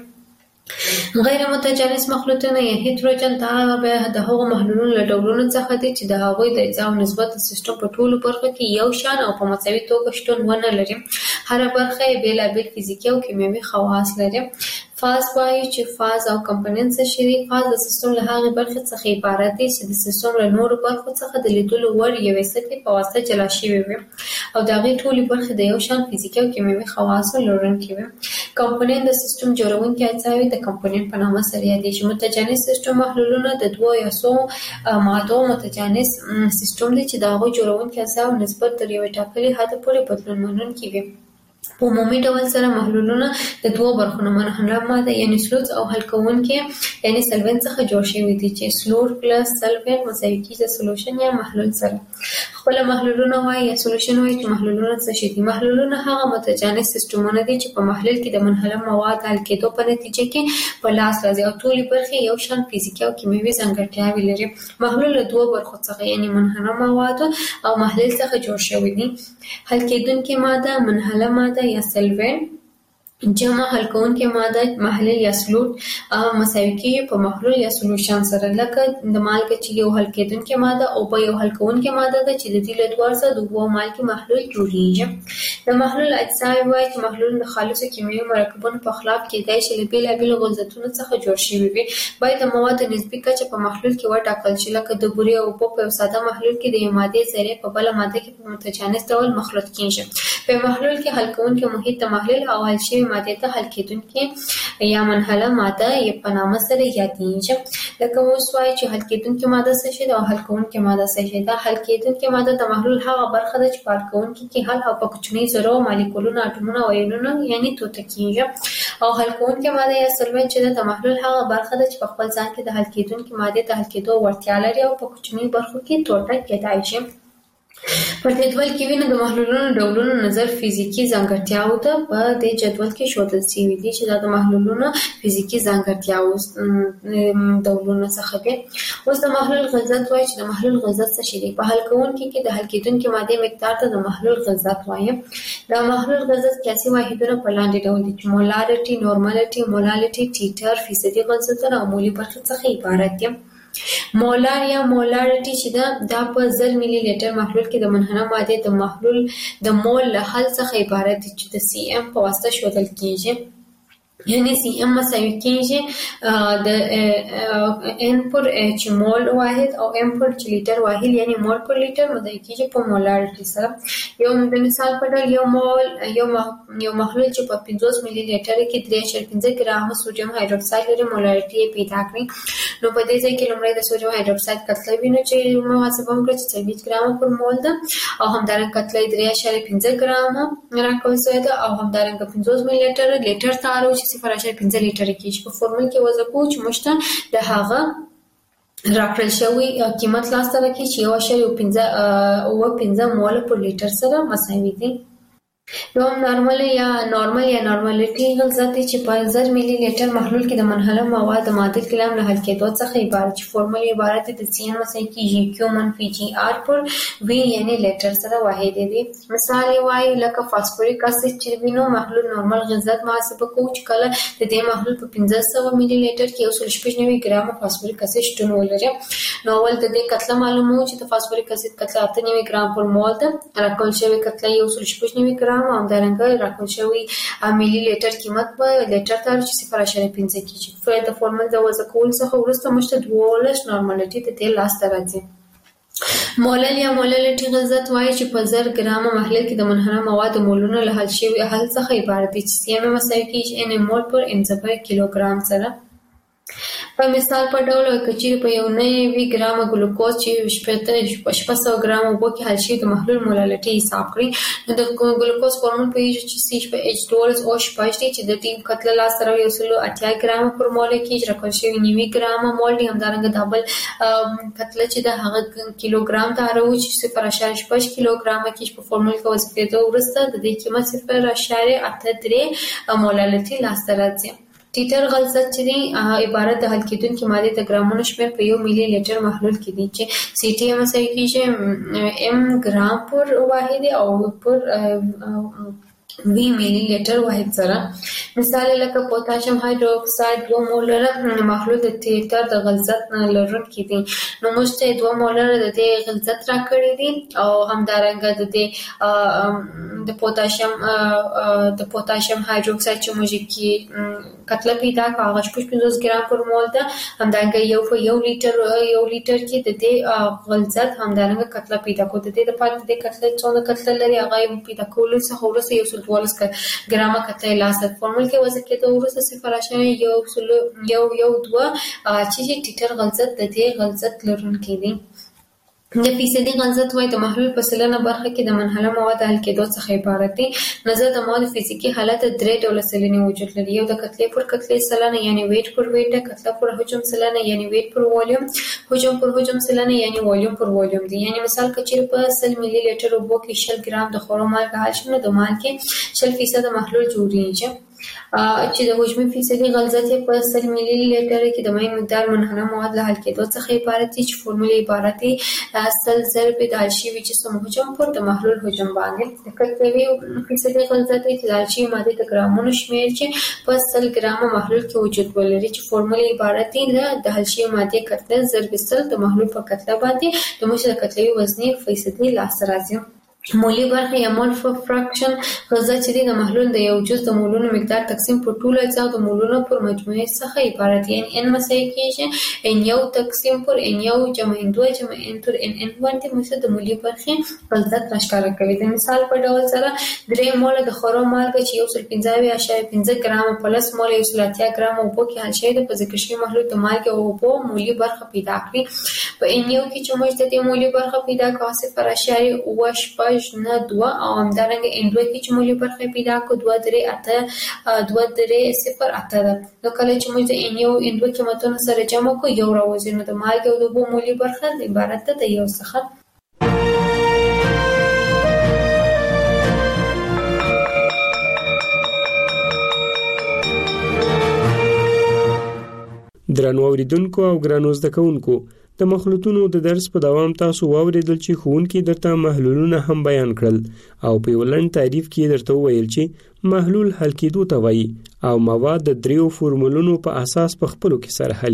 غیر متجانس مخلوطونه یا هیتروجن دا به د هغو محلولونو له ډولونو څخه دي چې د هغوی د اجزاو نسبت د سیستم په ټولو برخو کې یو شان او په مساوي توګه شتون ونه لري. هر برخه یې بیلابیل فزیکي او کیمیاوي خواص لري. فاز وایي چې فاز او کمپوننټ څه شي دي. فاز د سیستم له هغې برخې څخه عبارت دی چې د سیستم له نورو برخو څخه د لیدلو وړ یوې سطحې په واسطه جلا شوي وي او د هغې ټولې برخې د یو شان فزیکي او کیمیاوي خواصو لرونکي وي. کمپوننټ د سیستم جوړونکي اجزاوې د کمپوننټ په نامه سره یادېږي. متجانس سیستم محلولونه د دوه یا څو مادو متجانس سیستم دی چې د هغوی جوړونکي اجزاو نسبت تر یوې ټاکلي حده پورې بدلون منونکي وي. په عمومي ډول سره محلولونه د دوه برخو نه منحله ماده یعنی سلوټ او حل کوونکي یعنی سولوینټ څخه جوړ شوي دي چې سلوټ پلس سولوینټ مساوي کیږي سولوشن یا محلول سره. خپل محلولونه وایي یا سولوشن وایي چې محلولونه څه شي دي. محلولونه هغه متجانس سیستمونه دي چې په محلول کې د منحله مواد حل کېدو په نتیجه کې په لاس راځي او ټولې برخې یو شان فزیکي او کیمیاوي ځانګړتیاوې لري. محلول له دوه برخو څخه یعنی منحله مواد او محلول څخه جوړ شوی دي. حل کېدونکې ماده، منحله ماده یا سولوینټ، جمع حل کوونکې ماده محلول یا سلوټ مساوي کیږي په محلول یا سولوشن سره. لکه د مالګې چې یو حل کېدونکې ماده او په یو حل کوونکې ماده ده چې د دې له دوه څخه د اوبو مالګې محلول جوړیږي. د محلول اجزاوې وایي چې محلول د خالصو کیمیاوي مرکبونو په خلاف کېدای شي له بېلابېلو غلظتونو څخه جوړ شوي وي. باید د موادو نسبي کچه په محلول کې وټاکل شي. لکه د بورې او اوبو په یو ساده محلول کې د یو مادې ذرې په بله ماده کې په متجانس ډول مخلوط کېږي. په محلول کې حل کوونکي محیط د محلول او حل شوي مادې ته حل کېدونکې یا منحله ماده یې په نامه سره یادېږي. لکه اوس وایي چې حل کېدونکې ماده څه شي ده او حل کوونکې ماده څه شي ده. حل کېدونکې ماده د محلول هغه برخه ده چې په حل کوونکي کې حل او په کوچنۍ ذرو، مالیکولونو، اټومونو او ایونونو یعنی توته کېږي. او حل کوونکې ماده یا سولوینټ چې ده د محلول هغه برخه ده چې په خپل ځان کې د حل کېدونکې مادې ته حل کېدو وړتیا لري او په کوچنیو برخو کې ټوټه کېدای شي. په جدول کې وینو د محلولونو ډولونو نظر فزیکی ځانګړتیاو ته په دې جدول کې ښودل شوي دي چې دا د محلولونو فزیکی ځانګړتیاو ډولونه څخه دي. اوس د محلول غلظت وایي چې د محلول غلظت څه شی دی. په حل کوونکي کې د حل کېدونکي مادې مقدار ته د محلول غلظت وایي. د محلول غلظت قیاسي واحدونه په لاندې ډول دي چې مولارټي، نورمالټي، مولالټي، ټیټر، فیصدي غلظتونه او مولي برخه څخه عبارت دي. مولار یا مولارټي چې دا په 1000 ملي لیټر محلول کې د منحنه مادې د محلول د مول له حل څخه عبارت دي چې د سی ام په واسطه ښودل کیږي. یعنی سی ام مساوي کیږي د ان پر اچ مول واحد او ام پر لیټر واحد یعنی مول پر لیټر مضاعف کیږي په مولارټي سره. یو د مثال په ډول یو مول یو محلول چې په 50 ملي لیټر کې 3.5 ګرام سوډیم هایدروکساید لري مولارټي پیدا کړي. نو په دې ځای کې لومړی د سوډیم هایدروکساید کتله وینو چې محاسبه وکړو چې 24 ګرام پر مول ده او همدارنګه کتله 3.5 ګرام راکول شوی ده او همدارنګه 50 ملي لیټر تارو چې 0.5 لیټر کې په فورمول کې وضع کوو چې مشته د هغه راکړل شوی قیمت لاسته راکړي چې 1.15 مول پر لیټر سره مساوي دي. یو نارمل یا نارمالټي غلظت چې په 1000 ملي لیټر محلول کې د منحله مواد د معادل کلام له حل کېدو څخه عبارت چې فورمول عبارت د سی ان مساوي کیږي کیو منفي جی آر پر وی یعنی لیټر سره واحد دي. مثال وایي لکه فاسفوریک اسید چې وینو محلول نورمال غلظت محاسبه کوو چې کله د دې محلول په 1500 ملي لیټر کې 196 ګرام فاسفوریک اسید شتون ولري. نو ول د دې کتله معلومو چې د فاسفوریک اسید کتله 98 ګرام پر مول ده راکول شوی کتله 196 ګرام او همدارنګه راکول شوی ملي لیټر قیمت په لیټر تر 0.5 کیږي. د فورمول د وضع کول څخه وروسته مشته 12 نورمالټي ته تل لاسته راځي. مولل یا مولالټي غلظت وایي چې په 1000 ګرام محلول کې د منحنه مواد مولونه له حل شوی حل څخه عبارت دي چې سی ام مساوي کیږي ان مول پر ان پر کیلوګرام سره. په مثال په ډول کچیر په یو 9 ګرام ګلوکوز چې 600 ګرام اوبو کې حل شي د محلول مولالټي حساب کړئ. نو د ګلوکوز فورمول په یوه چې CH2O شپږ دی چې د ټیم کتله لاس سره 180 ګرام پر مول کې راکول شوی 90 ګرام مول دی. همدارنګه دبل کتله چې د هغه کیلوګرام ته راوځي چې 0.5 کیلوګرام کې په فورمول کې وظیفه ورسته د دې قیمت 0.83 مولالټي لاس راځي. ټیټر غلظت چې دی عبارت د حل کېدونکي مادې د ګرامونو شمېر په 1 ملي لیټر محلول کې دی چې سی ټي مساوي کیږي ام ګرام پر واحد او پر 20 ملي لیټر واحد سره. مثال لکه پوتاشیم هایدروکساید 2 مولر محلول د ټیټر د غلظت لرونکي دي. نو موږ ته 2 مولر د دې غلظت راکړي دي او همدارنګه د پوتاشیم هایدروکساید چې موږ کې کتله پیدا کاغذ 50 ګرام پر مول ده. همدارنګه یو لیټر کې د دې غلظت همدارنګه کتله پیدا کو. د دې لپاره د کتله څونه کتله لري هغه پیدا کول څخه ورسره 12 ګرام کتله لاسه فورمول کې وضع کېدو ورسره 0.112 چې ټیټر غلظت د دې غلظت لرونکي دي. د فیصدي غلظت وایي د محلول په سلنه برخه کې د منحله مواد حل کېدو څخه عبارت دي. نظر د مواد فزیکي حالت 3 ډوله سلنې وجود لري. یو د کتلې پر کتلې سلنه یعنی ویټ پر ویټ، کتله پر حجم سلنه یعنی ویټ پر والیوم، حجم پر حجم سلنه یعنی والیوم پر والیوم دي. یعنی مثال کچیر په 100 ملي لیټر اوبو کې 100 ګرام د خورو مالګه حل شي نو د مالګې 100% محلول جوړیږي. چې د حجمي فیصدي غلظت په 100 ملي لیټر کې د مایع مقدار منحنه مواد له حل کېدو څخه عبارت دي چې فورمول عبارت دی 100 ضرب د حل شوي جسم حجم پر د محلول حجم باندې. د کتلوي فیصدي غلظت چې د حل شوي مادې د ګرامونو شمېر چې په 100 ګرام محلول کې وجود ولري چې فورمول عبارت دی د حل شوي مادې کتله ضرب 100 د محلول په کتله باندې د موږ د کتلوي وزني فیصدي لاسته راځي. مولی برخه یا مول فراکشن غلظت چې د محلول د یو جز د مولونو مقدار تقسیم پر ټولو اجزاو د مولونو پر مجموعه څخه عبارت دی. ان مساوي کیږي ان یو تقسیم پر ان یو جمع ان 2 جمع ان تر ان باندې موږ د مولی برخه غلظت راښکاره کوي. د مثال په ډول سره 3 مول د خورو مالګه چې 115.5 ګرام پلس مول 180 ګرام اوبو کې حل شوی د په ذکر شوي محلول د مالګې او اوبو مولی برخه پیدا کړي. په ان یو کې چې موږ د مولی برخه پیدا کوو 0.8 نه 2 او همدارنګه ان 2 کې چې مولی برخه پیدا کو 2.3 ده. نو کله چې موږ د ان یو ان 2 قیمتونو سره جمع کو یو راوځي نو د مالګې او د اوبو مولی برخه عبارت ده د یو څخه. درنو اوریدونکو او ګرانو زده کوونکو د مخلوطونو د درس په دوام تاسو واوریدل چې ښوونکي درته محلولونه هم بیان کړل او په یو لنډ تعریف کې درته وویل چې محلول حل کېدو ته وایي او مواد د 3 فورمولونو په اساس په خپلو کې سره حل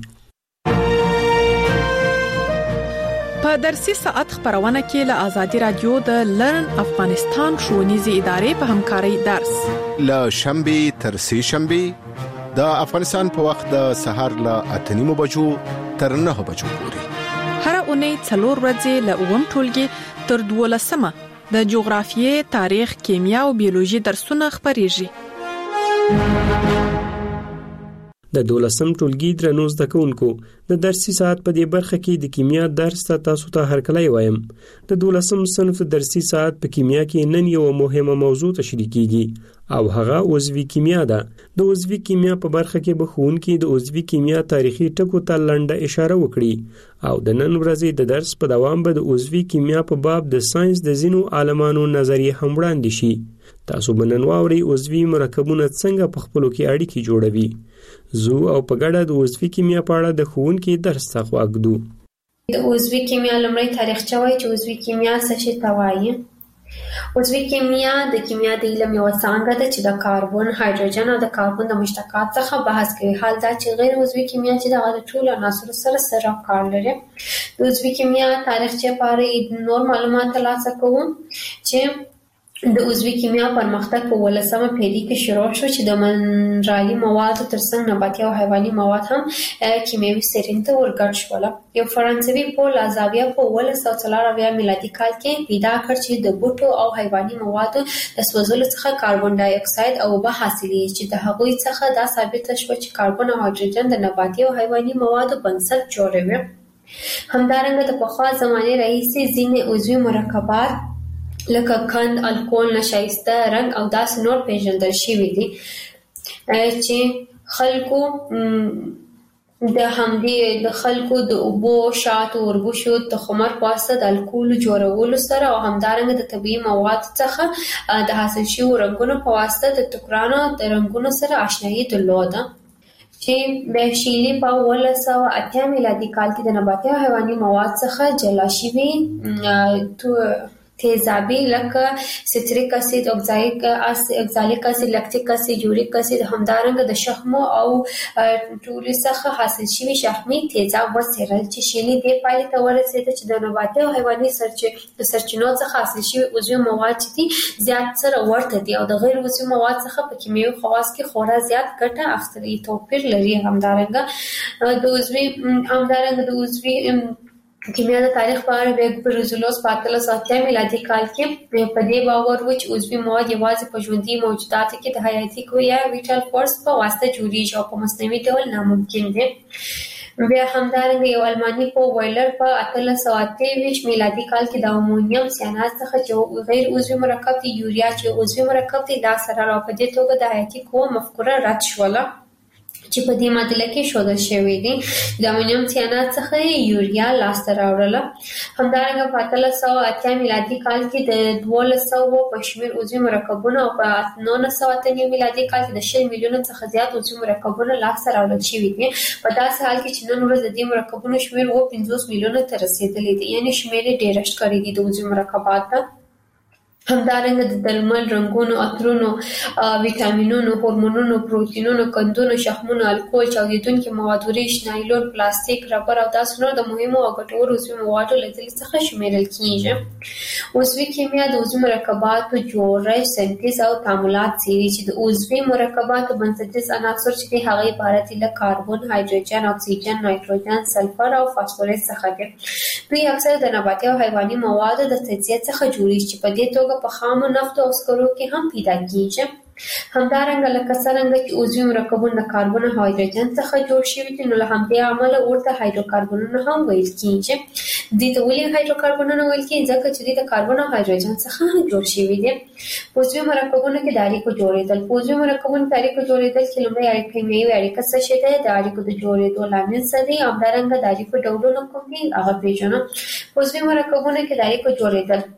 کیږي. په درسي ساعت خبرونه کې له آزادي رادیو د لرن افغانستان ښوونیزې ادارې په همکارۍ درس له شنبه تر سه شنبه د افغانستان په وخت د سهار له 8:30 بجو تر 9 بجو پورې. هر اونۍ 4 ورځې له 9 ټولګي تر 12 د جغرافیې، تاریخ، کیمیا او بیولوژي درسونه خبريږي. د 12 ټولګي درنو زده کوونکو د درسي ساعت په دې برخه کې د کیمیا درس ته تاسو ته هرکلی وایم. د 12 صنف درسي ساعت په کیمیا کې نن یو مهمه موضوع تشریح کیږي او هغه عضوي کیمیا ده. د عضوي کیمیا په برخه کې به ښوونکي د عضوي کیمیا تاریخي ټکو ته لنډه اشاره وکړي او د نن ورځې د درس په دوام به د عضوي کیمیا په باب د ساينس د ځینو عالمانو نظریه هم وړاندې شي. تاسو به نن واورئ عضوي مرکبونه څنګه په خپلو کې اړیکې جوړوي. زو او په ګډه د عضوي کیمیا په اړه د ښوونکي درس ته غوږدو. د عضوي کیمیا لومړی تاریخچه وایي چې عضوي کیمیا څه شي ته وایي. عضوي کیمیا د کیمیا د علم یوه څانګه ده چې د کاربن، هایدروجن او د کاربن د مشتقات څخه بحث کوي. حال دا چې غیر عضوي کیمیا چې دغه د ټولو عناصرو سره کار لري. د عضوي کیمیا تاریخچه په اړه نور معلومات ترلاسه کوو چې د عضوي کیمیا پرمختګ په 18مه پېړۍ کې شروع شو چې د منرالي موادو ترڅنګ نباتي او حیواني مواد هم کیمیاوي سرین ته ورګډ شول. یو فرانسوي پول لازاویا په 1904 میلادي کال کې پیدا کړ چې د بوټو او حیواني موادو د سوځولو څخه کاربن ډای اکساید او اوبه حاصلېږي چې د هغوی څخه دا ثابته شوه چې کاربن او هایدروجن د نباتي او حیواني موادو بنسټ جوړوي. همدارنګه د پخوا زمانې راهیسې ځینې عضوي مرکبات لکه قند، الکول، نشایسته، رنګ او داسې نور پیژندل شوي دي چې خلکو د اوبو، شاتو، وربشو، تخمر په واسطه د الکول جوړولو سره او همدارنګه د طبیعي موادو څخه د حاصل شویو رنګونو په واسطه د ټوکرانو د رنګونو سره آشنایي درلوده چې بهشیلي په 1908 میلادي کال کې د نباتي او حیواني مواد څخه جلا شوي تیزابي لکه سیتریک اسید، اکزالیک اسید، لکتیک اسید، یوریک اسید، همدارنګه د شحمو او ټولو څخه حاصل شوي شحمي تیزاب وڅېړل چې شیلي دې پایلې ته ورسېده چې د نباتي او حیواني سرچینو څخه حاصل شوي عضوي مواد چې دي زیات سره ورته دي او د غیر عضوي مواد څخه په کیمیاوي خواص کې خورا زیات ګټه اخیستلي توپیر لري. همدارنګه د عضوي کیمیا د تاریخ په اړه د برزولوس په 1808 میلادي کال کې په دې باور و چې عضوي مواد یوازې په ژوندي موجوداتو کې د حیاتي قوې یا ویټال فورس په واسطه جوړیږي او په مصنوعي ډول ناممکن دي. بیا همدارنګه یو الماني په ویلر په 1823 میلادي کال کې د امونیم سیانات څخه چې غیر عضوي مرکب دی یوریا چې عضوي مرکب دی لاس سره راو په دې توګه د حیاتي قوې مفکوره رد شوله چې په دې معادله کې ښودل شوی دی. د امونیم سیانات څخه یوریا لاسته راوړله. همدارنګه په 1880 میلادي کال کې د 1200 په شمېر عضوي مرکبونه او په 1908 میلادي کال کې د 100 میلیونو څخه زیات عضوي مرکبونه لاسته راوړل شوي دي. په داسې حال کې چې نن ورځ د دې مرکبونو شمېر 50 میلیونو ته رسېدلی دی، یعنې شمېر یې ډېرښت کړی دی د عضوي مرکباتو. همدارنګه د درمل، رنګونو، عطرونو، ویټامینونو، هورمونونو، پروتینونو، قندونو، شحمونو، الکول، چاودیدونکي مواد، وریښ، نایلون، پلاستیک، ربر او داسې نور د مهمو او ګټورو عضوي موادو له ډلې څخه شمیرل کیږي. عضوي کیمیا د عضوي مرکباتو جوړښت، سنتیز او تعاملات څېړي چې د عضوي مرکباتو بنسټیز عناصر چې دي هغه عبارت دي له کاربن، هایدروجن، اکسیجن، نایتروجن، سلفر او فاسفورس څخه دي. دوی اکثر د نباتي او حیواني موادو د تجزیه څخه جوړیږي چې په دې توګه په خامو نفتو او سکرو کې هم پیدا کیږي. همدارنګه لکه څرنګه چې عضوي مرکبونه د کاربن او هایدروجن څخه جوړ شوي دي، نو له همدې امله ورته هایدروکاربنونه هم ویل کیږي. دې ته ولې هایدروکاربنونه ویل کیږي؟ ځکه چې دوی د کاربن او هایدروجن څخه جوړ شوي دي. په عضوي مرکبونو کې د اړیکو جوړېدل. په عضوي مرکبونو کې د اړیکو جوړېدل کې لومړی کیمیاوي اړیکه څه شی ده، د اړیکو د جوړېدو لامل څه دی، همدارنګه د اړیکو ډولونه کوم دي هغه پېژنو. په عضوي مرکبونو کې د اړیکو جوړېدل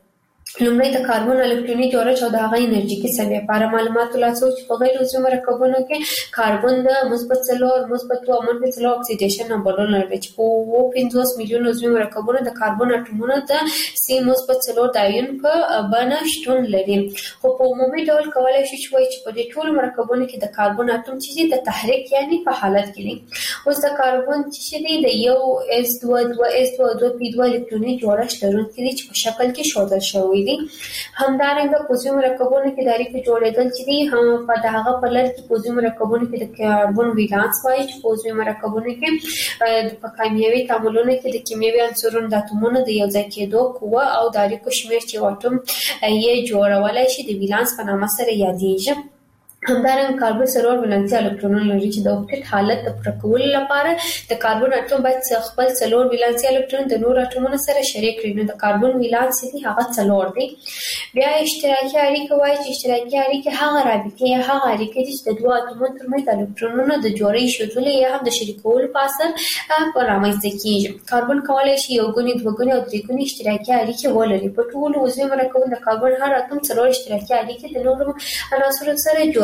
لومړی د کاربن الکتروني جوړښت او د هغه انرژیکي سوي لپاره معلومات ترلاسه چې په غیر عضوي مرکبونو کې کاربن د مثبت 4 مثبت 2 منفي 4 اکسیډیشن نمبرونه لري چې په 50 میلیون عضوي مرکبونو د کاربن اټومونو د سی مثبت 4 د آیون په بڼه شتون لري. خو په عمومي ډول کولای شي چې وایي چې په دې ټولو مرکبونو کې د کاربن اټوم چې د تحریک یعنی په حالت کې دي. اوس د کاربن چې دی د یو s2 2s2 2p2 الکتروني جوړښت لرونکي دي چې په شکل کې ښودل شوی دي. همدارنګه په عضوي مرکبونو کې د اړیکو جوړېدل چې دي هم په دغه په لړ کې په عضوي مرکبونو کې د کاربن ولانس وایي چې په عضوي مرکبونو کې په کیمیاوي تعاملونو کې د کیمیاوي عنصرونو د اتومونو د یو ځای کېدو قوه او د اړیکو شمېر چې اټوم یې جوړولای شي د ولانس په نامه سره یادېږي. همدارنګه کاربن سلور ولانسي الکترونونه لري چې د اوکټیت حالت د پوره کولو لپاره د کاربن اټوم باید خپل سلور ولانسي الکترون د نور اټومونو سره شریک کړي. نو د کاربن ولانس دی هغه څلور دی. بیا اشتراکي اړیکه وایي چې اشتراکي اړیکه هغه رابطه یا هغه اړیکه دي چې د دوه اټومونو ترمنځ د الکترونونو د جوړې شدول یا هم د شریکولو په اثر په رامنځته کیږي. کاربن کولای شي یو ګونی دوه ګونی او درې ګونی اشتراکي اړیکې ولري. په ټولو عضوي مرکبونو د کاربن هر اټوم څلور اشتراکي اړیکې د نورو عناصرو سره جوړوي.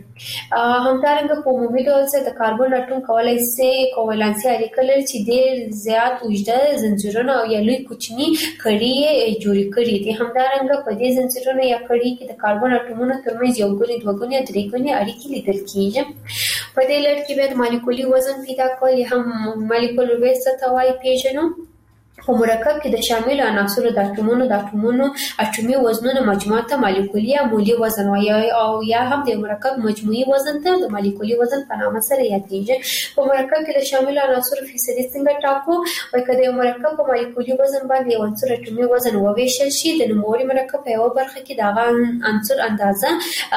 همدارنګه په عمومي ډول سره د کاربن اټوم کولای شي کوولانسي اړیکه لري چې ډېر زیات اوږده زنجیرونه او یا لوی کوچني کړي جوړ کړي دي. همدارنګه په دې زنجیرونو یا کړي کې د کاربن اټومونو ترمنځ یو ګونی دوه ګونی او درې ګونی اړیکې لیدل کیږي. په دې لړ کې به د مالیکولي وزن پیدا کول یا هم مالیکول ویټ څه ته وایي پیژنو. په مرکب کې د شامل عناصرو د اټومونو اټومي وزنونو مجموعه ته مالیکولي یا مولي وزن وایي او یا هم د مرکب مجموعي وزن ته د مالیکولي وزن په نامه سره یادېږي. په مرکب کې د شامل عناصرو فیصدي څنګه ټاکو؟ وایي که د یو مرکب په مالیکولي وزن باندې یو عنصر اټومي وزن وویشل شي د نوموړي مرکب په یوه برخه کې د هغه عنصر اندازه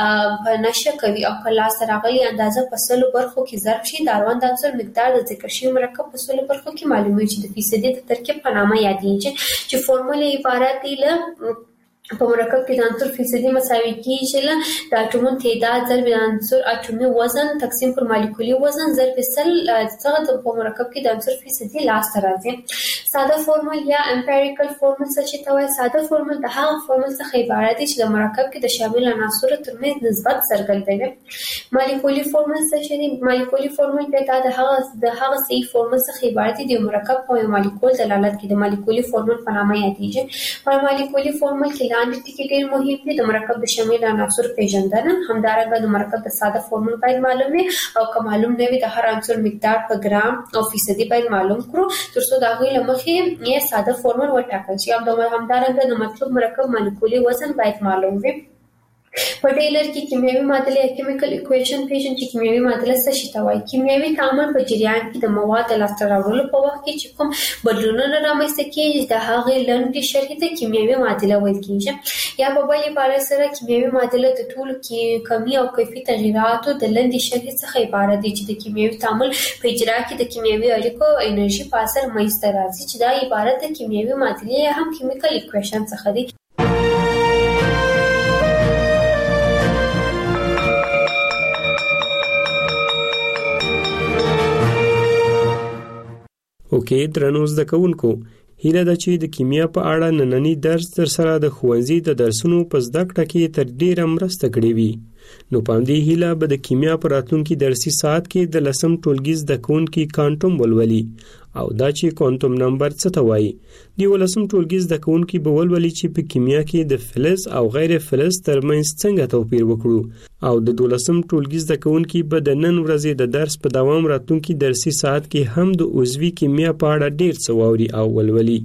په نشه کوي او که لاسته راغلې اندازه په 100 برخو کې ضرب شي د اړوند عنصر مقدار د ذکر شوي مرکب په 100 برخو کې معلومیږي چې د فیصدي د ترکیب په نامه یادېږي چې فورمول عبارت دی له په مرکب کې د عنصر فیصدي مساوي کیږي له د اټومونو تعداد ضرب د عنصر اټومي وزن تقسیم پر مالیکولي وزن ضرب 100 څخه په مرکب کې د عنصر فیصدي لاسته راځي. ساده فورمول یا امپیریکل فورمول څه ته وایي؟ ساده فورمول د هغه فورمول څخه عبارت دی چې د مرکب کې د شامل عناصرو ترمنځ نسبت څرګندوي. مالیکولي فورمول څه دی؟ مالیکولي فورمول د هغه صحیح فورمول څخه عبارت دی د مرکب په مالیکول دلالت کوي. د مالیکولي فورمول په نامه یادېږي. په مالیکولي فورمول کې لاندې ټکي ډېر مهم دي. د مرکب د شامل عناصرو پیژندنه، همدارنګه د مرکب د ساده فورمول باید معلوم وي او که معلوم نه وي د هر عنصر مقدار په ګرام او فیصدي باید معلوم کړو ترڅو د هغوی له مخې یې ساده فورمول وټاکل شي. همدارنګه د مطلوب مرکب مالیکولي وزن باید معلوم وي. په دې لړ کې کیمیاوي معادله یا کیمیکل ایکویشن پیژنئ چې کیمیاوي معادله څه شي ته وایي. کیمیاوي تعامل په جریان کې د مواد د لاسته راوړلو په وخت کې چې کوم بدلونونه رامنځته کېږي د هغې لنډې شرحې ته کیمیاوي معادله ویل کېږي. یا په بل عبارت سره کیمیاوي معادله د ټولو کمي او کیفي تغییراتو د لنډې شرحې څخه عبارت دی چې د کیمیاوي تعامل په اجرا کې د کیمیاوي اړیکو او انرژي په اثر منځته راځي چې دا عبارت د کیمیاوي معادلې یا هم کیمیکل ایکویشن څخه دی. اوکې درنو زده کوونکو، هیله ده چې د کیمیا په اړه نننی درس در سره د ښوونځي د درسونو په زده کړه کې تر ډیره مرسته کړې وي. نو په همدې هیله به د کیمیا په راتلونکي درسي ساعت کې د 10م ټولګي زده کوونکي کوانټم ولولي او دا چې کوانټم نمبر څه ته وایي. د 11م ټولګي زده کوونکي به ولولي چې په کیمیا کې د فلز او غیر فلز ترمنځ څنګه توپیر وکړو او د 12م ټولګي زده کوونکي به د نن ورځې د درس په دوام راتلونکي درسي ساعت کې هم د عضوي کیمیا په اړه ډیر څه واوري او ولولي.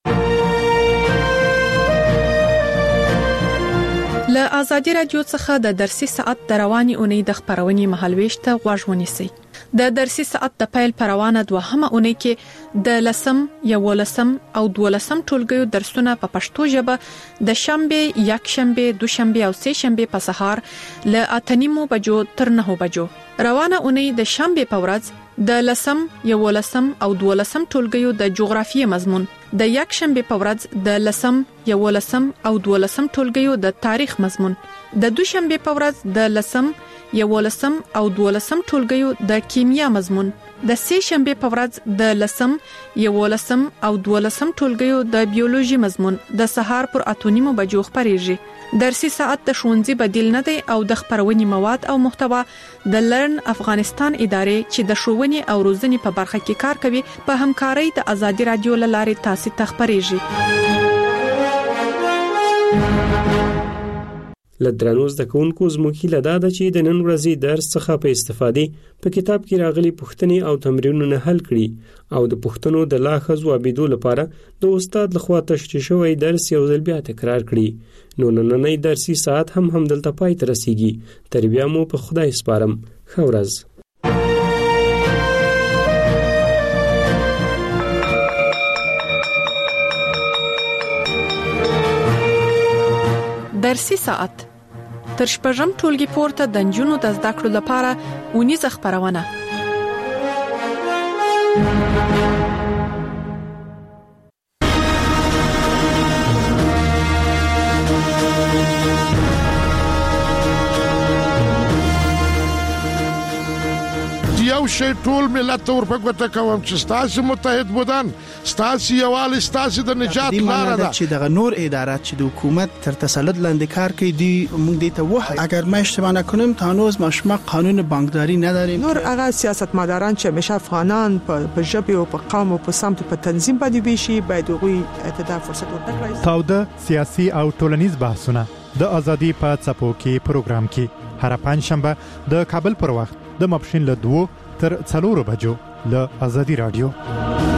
له آزادي رادیو څخه د درسي ساعت د رواني اونۍ د خبرونې مهالويش ته غوږ ونیسئ. د درسي ساعت د پیل پروانه دوهمه اونۍ کې د 10م، 11م او 12م ټولګیو درسونه په پښتو ژبه د شنبه، یکشنبه، دوشنبه او سه شنبه په سهار له 8:30 بجو تر 9 بجو. روانه اونۍ د شنبه په ورځ د 10م، 11م او 12م ټولګیو د جغرافیې مضمون، د یکشنبه په ورځ د 10م، 11 او 12 ټولګیو د تاریخ مضمون، د دوشنبه په ورځ د 10 11 او 12 ټولګیو د کیمیا مضمون، د سه شنبه په ورځ د 10 11 او 12 ټولګیو د بیولوژي مضمون د سهار پر 8:30 بجو خبريږي. درسي ساعت د ښوونځي بدیل نه دی او د خبرونې مواد او محتوا د لرن افغانستان ادارې چې د ښوونې او روزنې په برخه کې کار کوي په همکارۍ د ازادي رادیو لارې تاسو ته خبريږي. لدرانو زده کوونکو زموږ هیله دا ده چې د نن ورځې درس څخه په استفادې په کتاب کې راغلي پوښتنې او تمرینونه حل کړي او د پوښتنو د لا ښه ځوابېدو لپاره د استاد لخوا تشریح شوی درس یو ځل بیا تکرار کړي. نو نننی درسي ساعت هم دلته پای ته رسیږي. تر بیا مو په خدای سپارم. ښه ورځ. درسي ساعت تر شپږم ټولګي پورته د نجونو د زده کړو لپاره اونیزه خبرونه. یو شی ټول ملت ور په ګوته کوم چې ستاسو متحد بودن، ستاسو یوال، ستاسو د نجات لار ده. چې دغه نور ادارات چې د حکومت تر تسلط لاندې کار کوي دی موږ دې ته وایو اگر ما اشتباه نکنم تا هنوز ما قانون بانکداری نداریم. نور هغه سیاستمداران چې همیشه افغانان په ژبه او په قوم او په سمت په تنظیم باندې ویشي باید هغوی ته فرصت ورکړي. تاوده سیاسي او ټولنیز بحثونه د ازادي په څپو کې پروګرام کې هر پنځشنبه د کابل پر وخت د ماپښین له 2 تر 4 بجو له ازادي رادیو.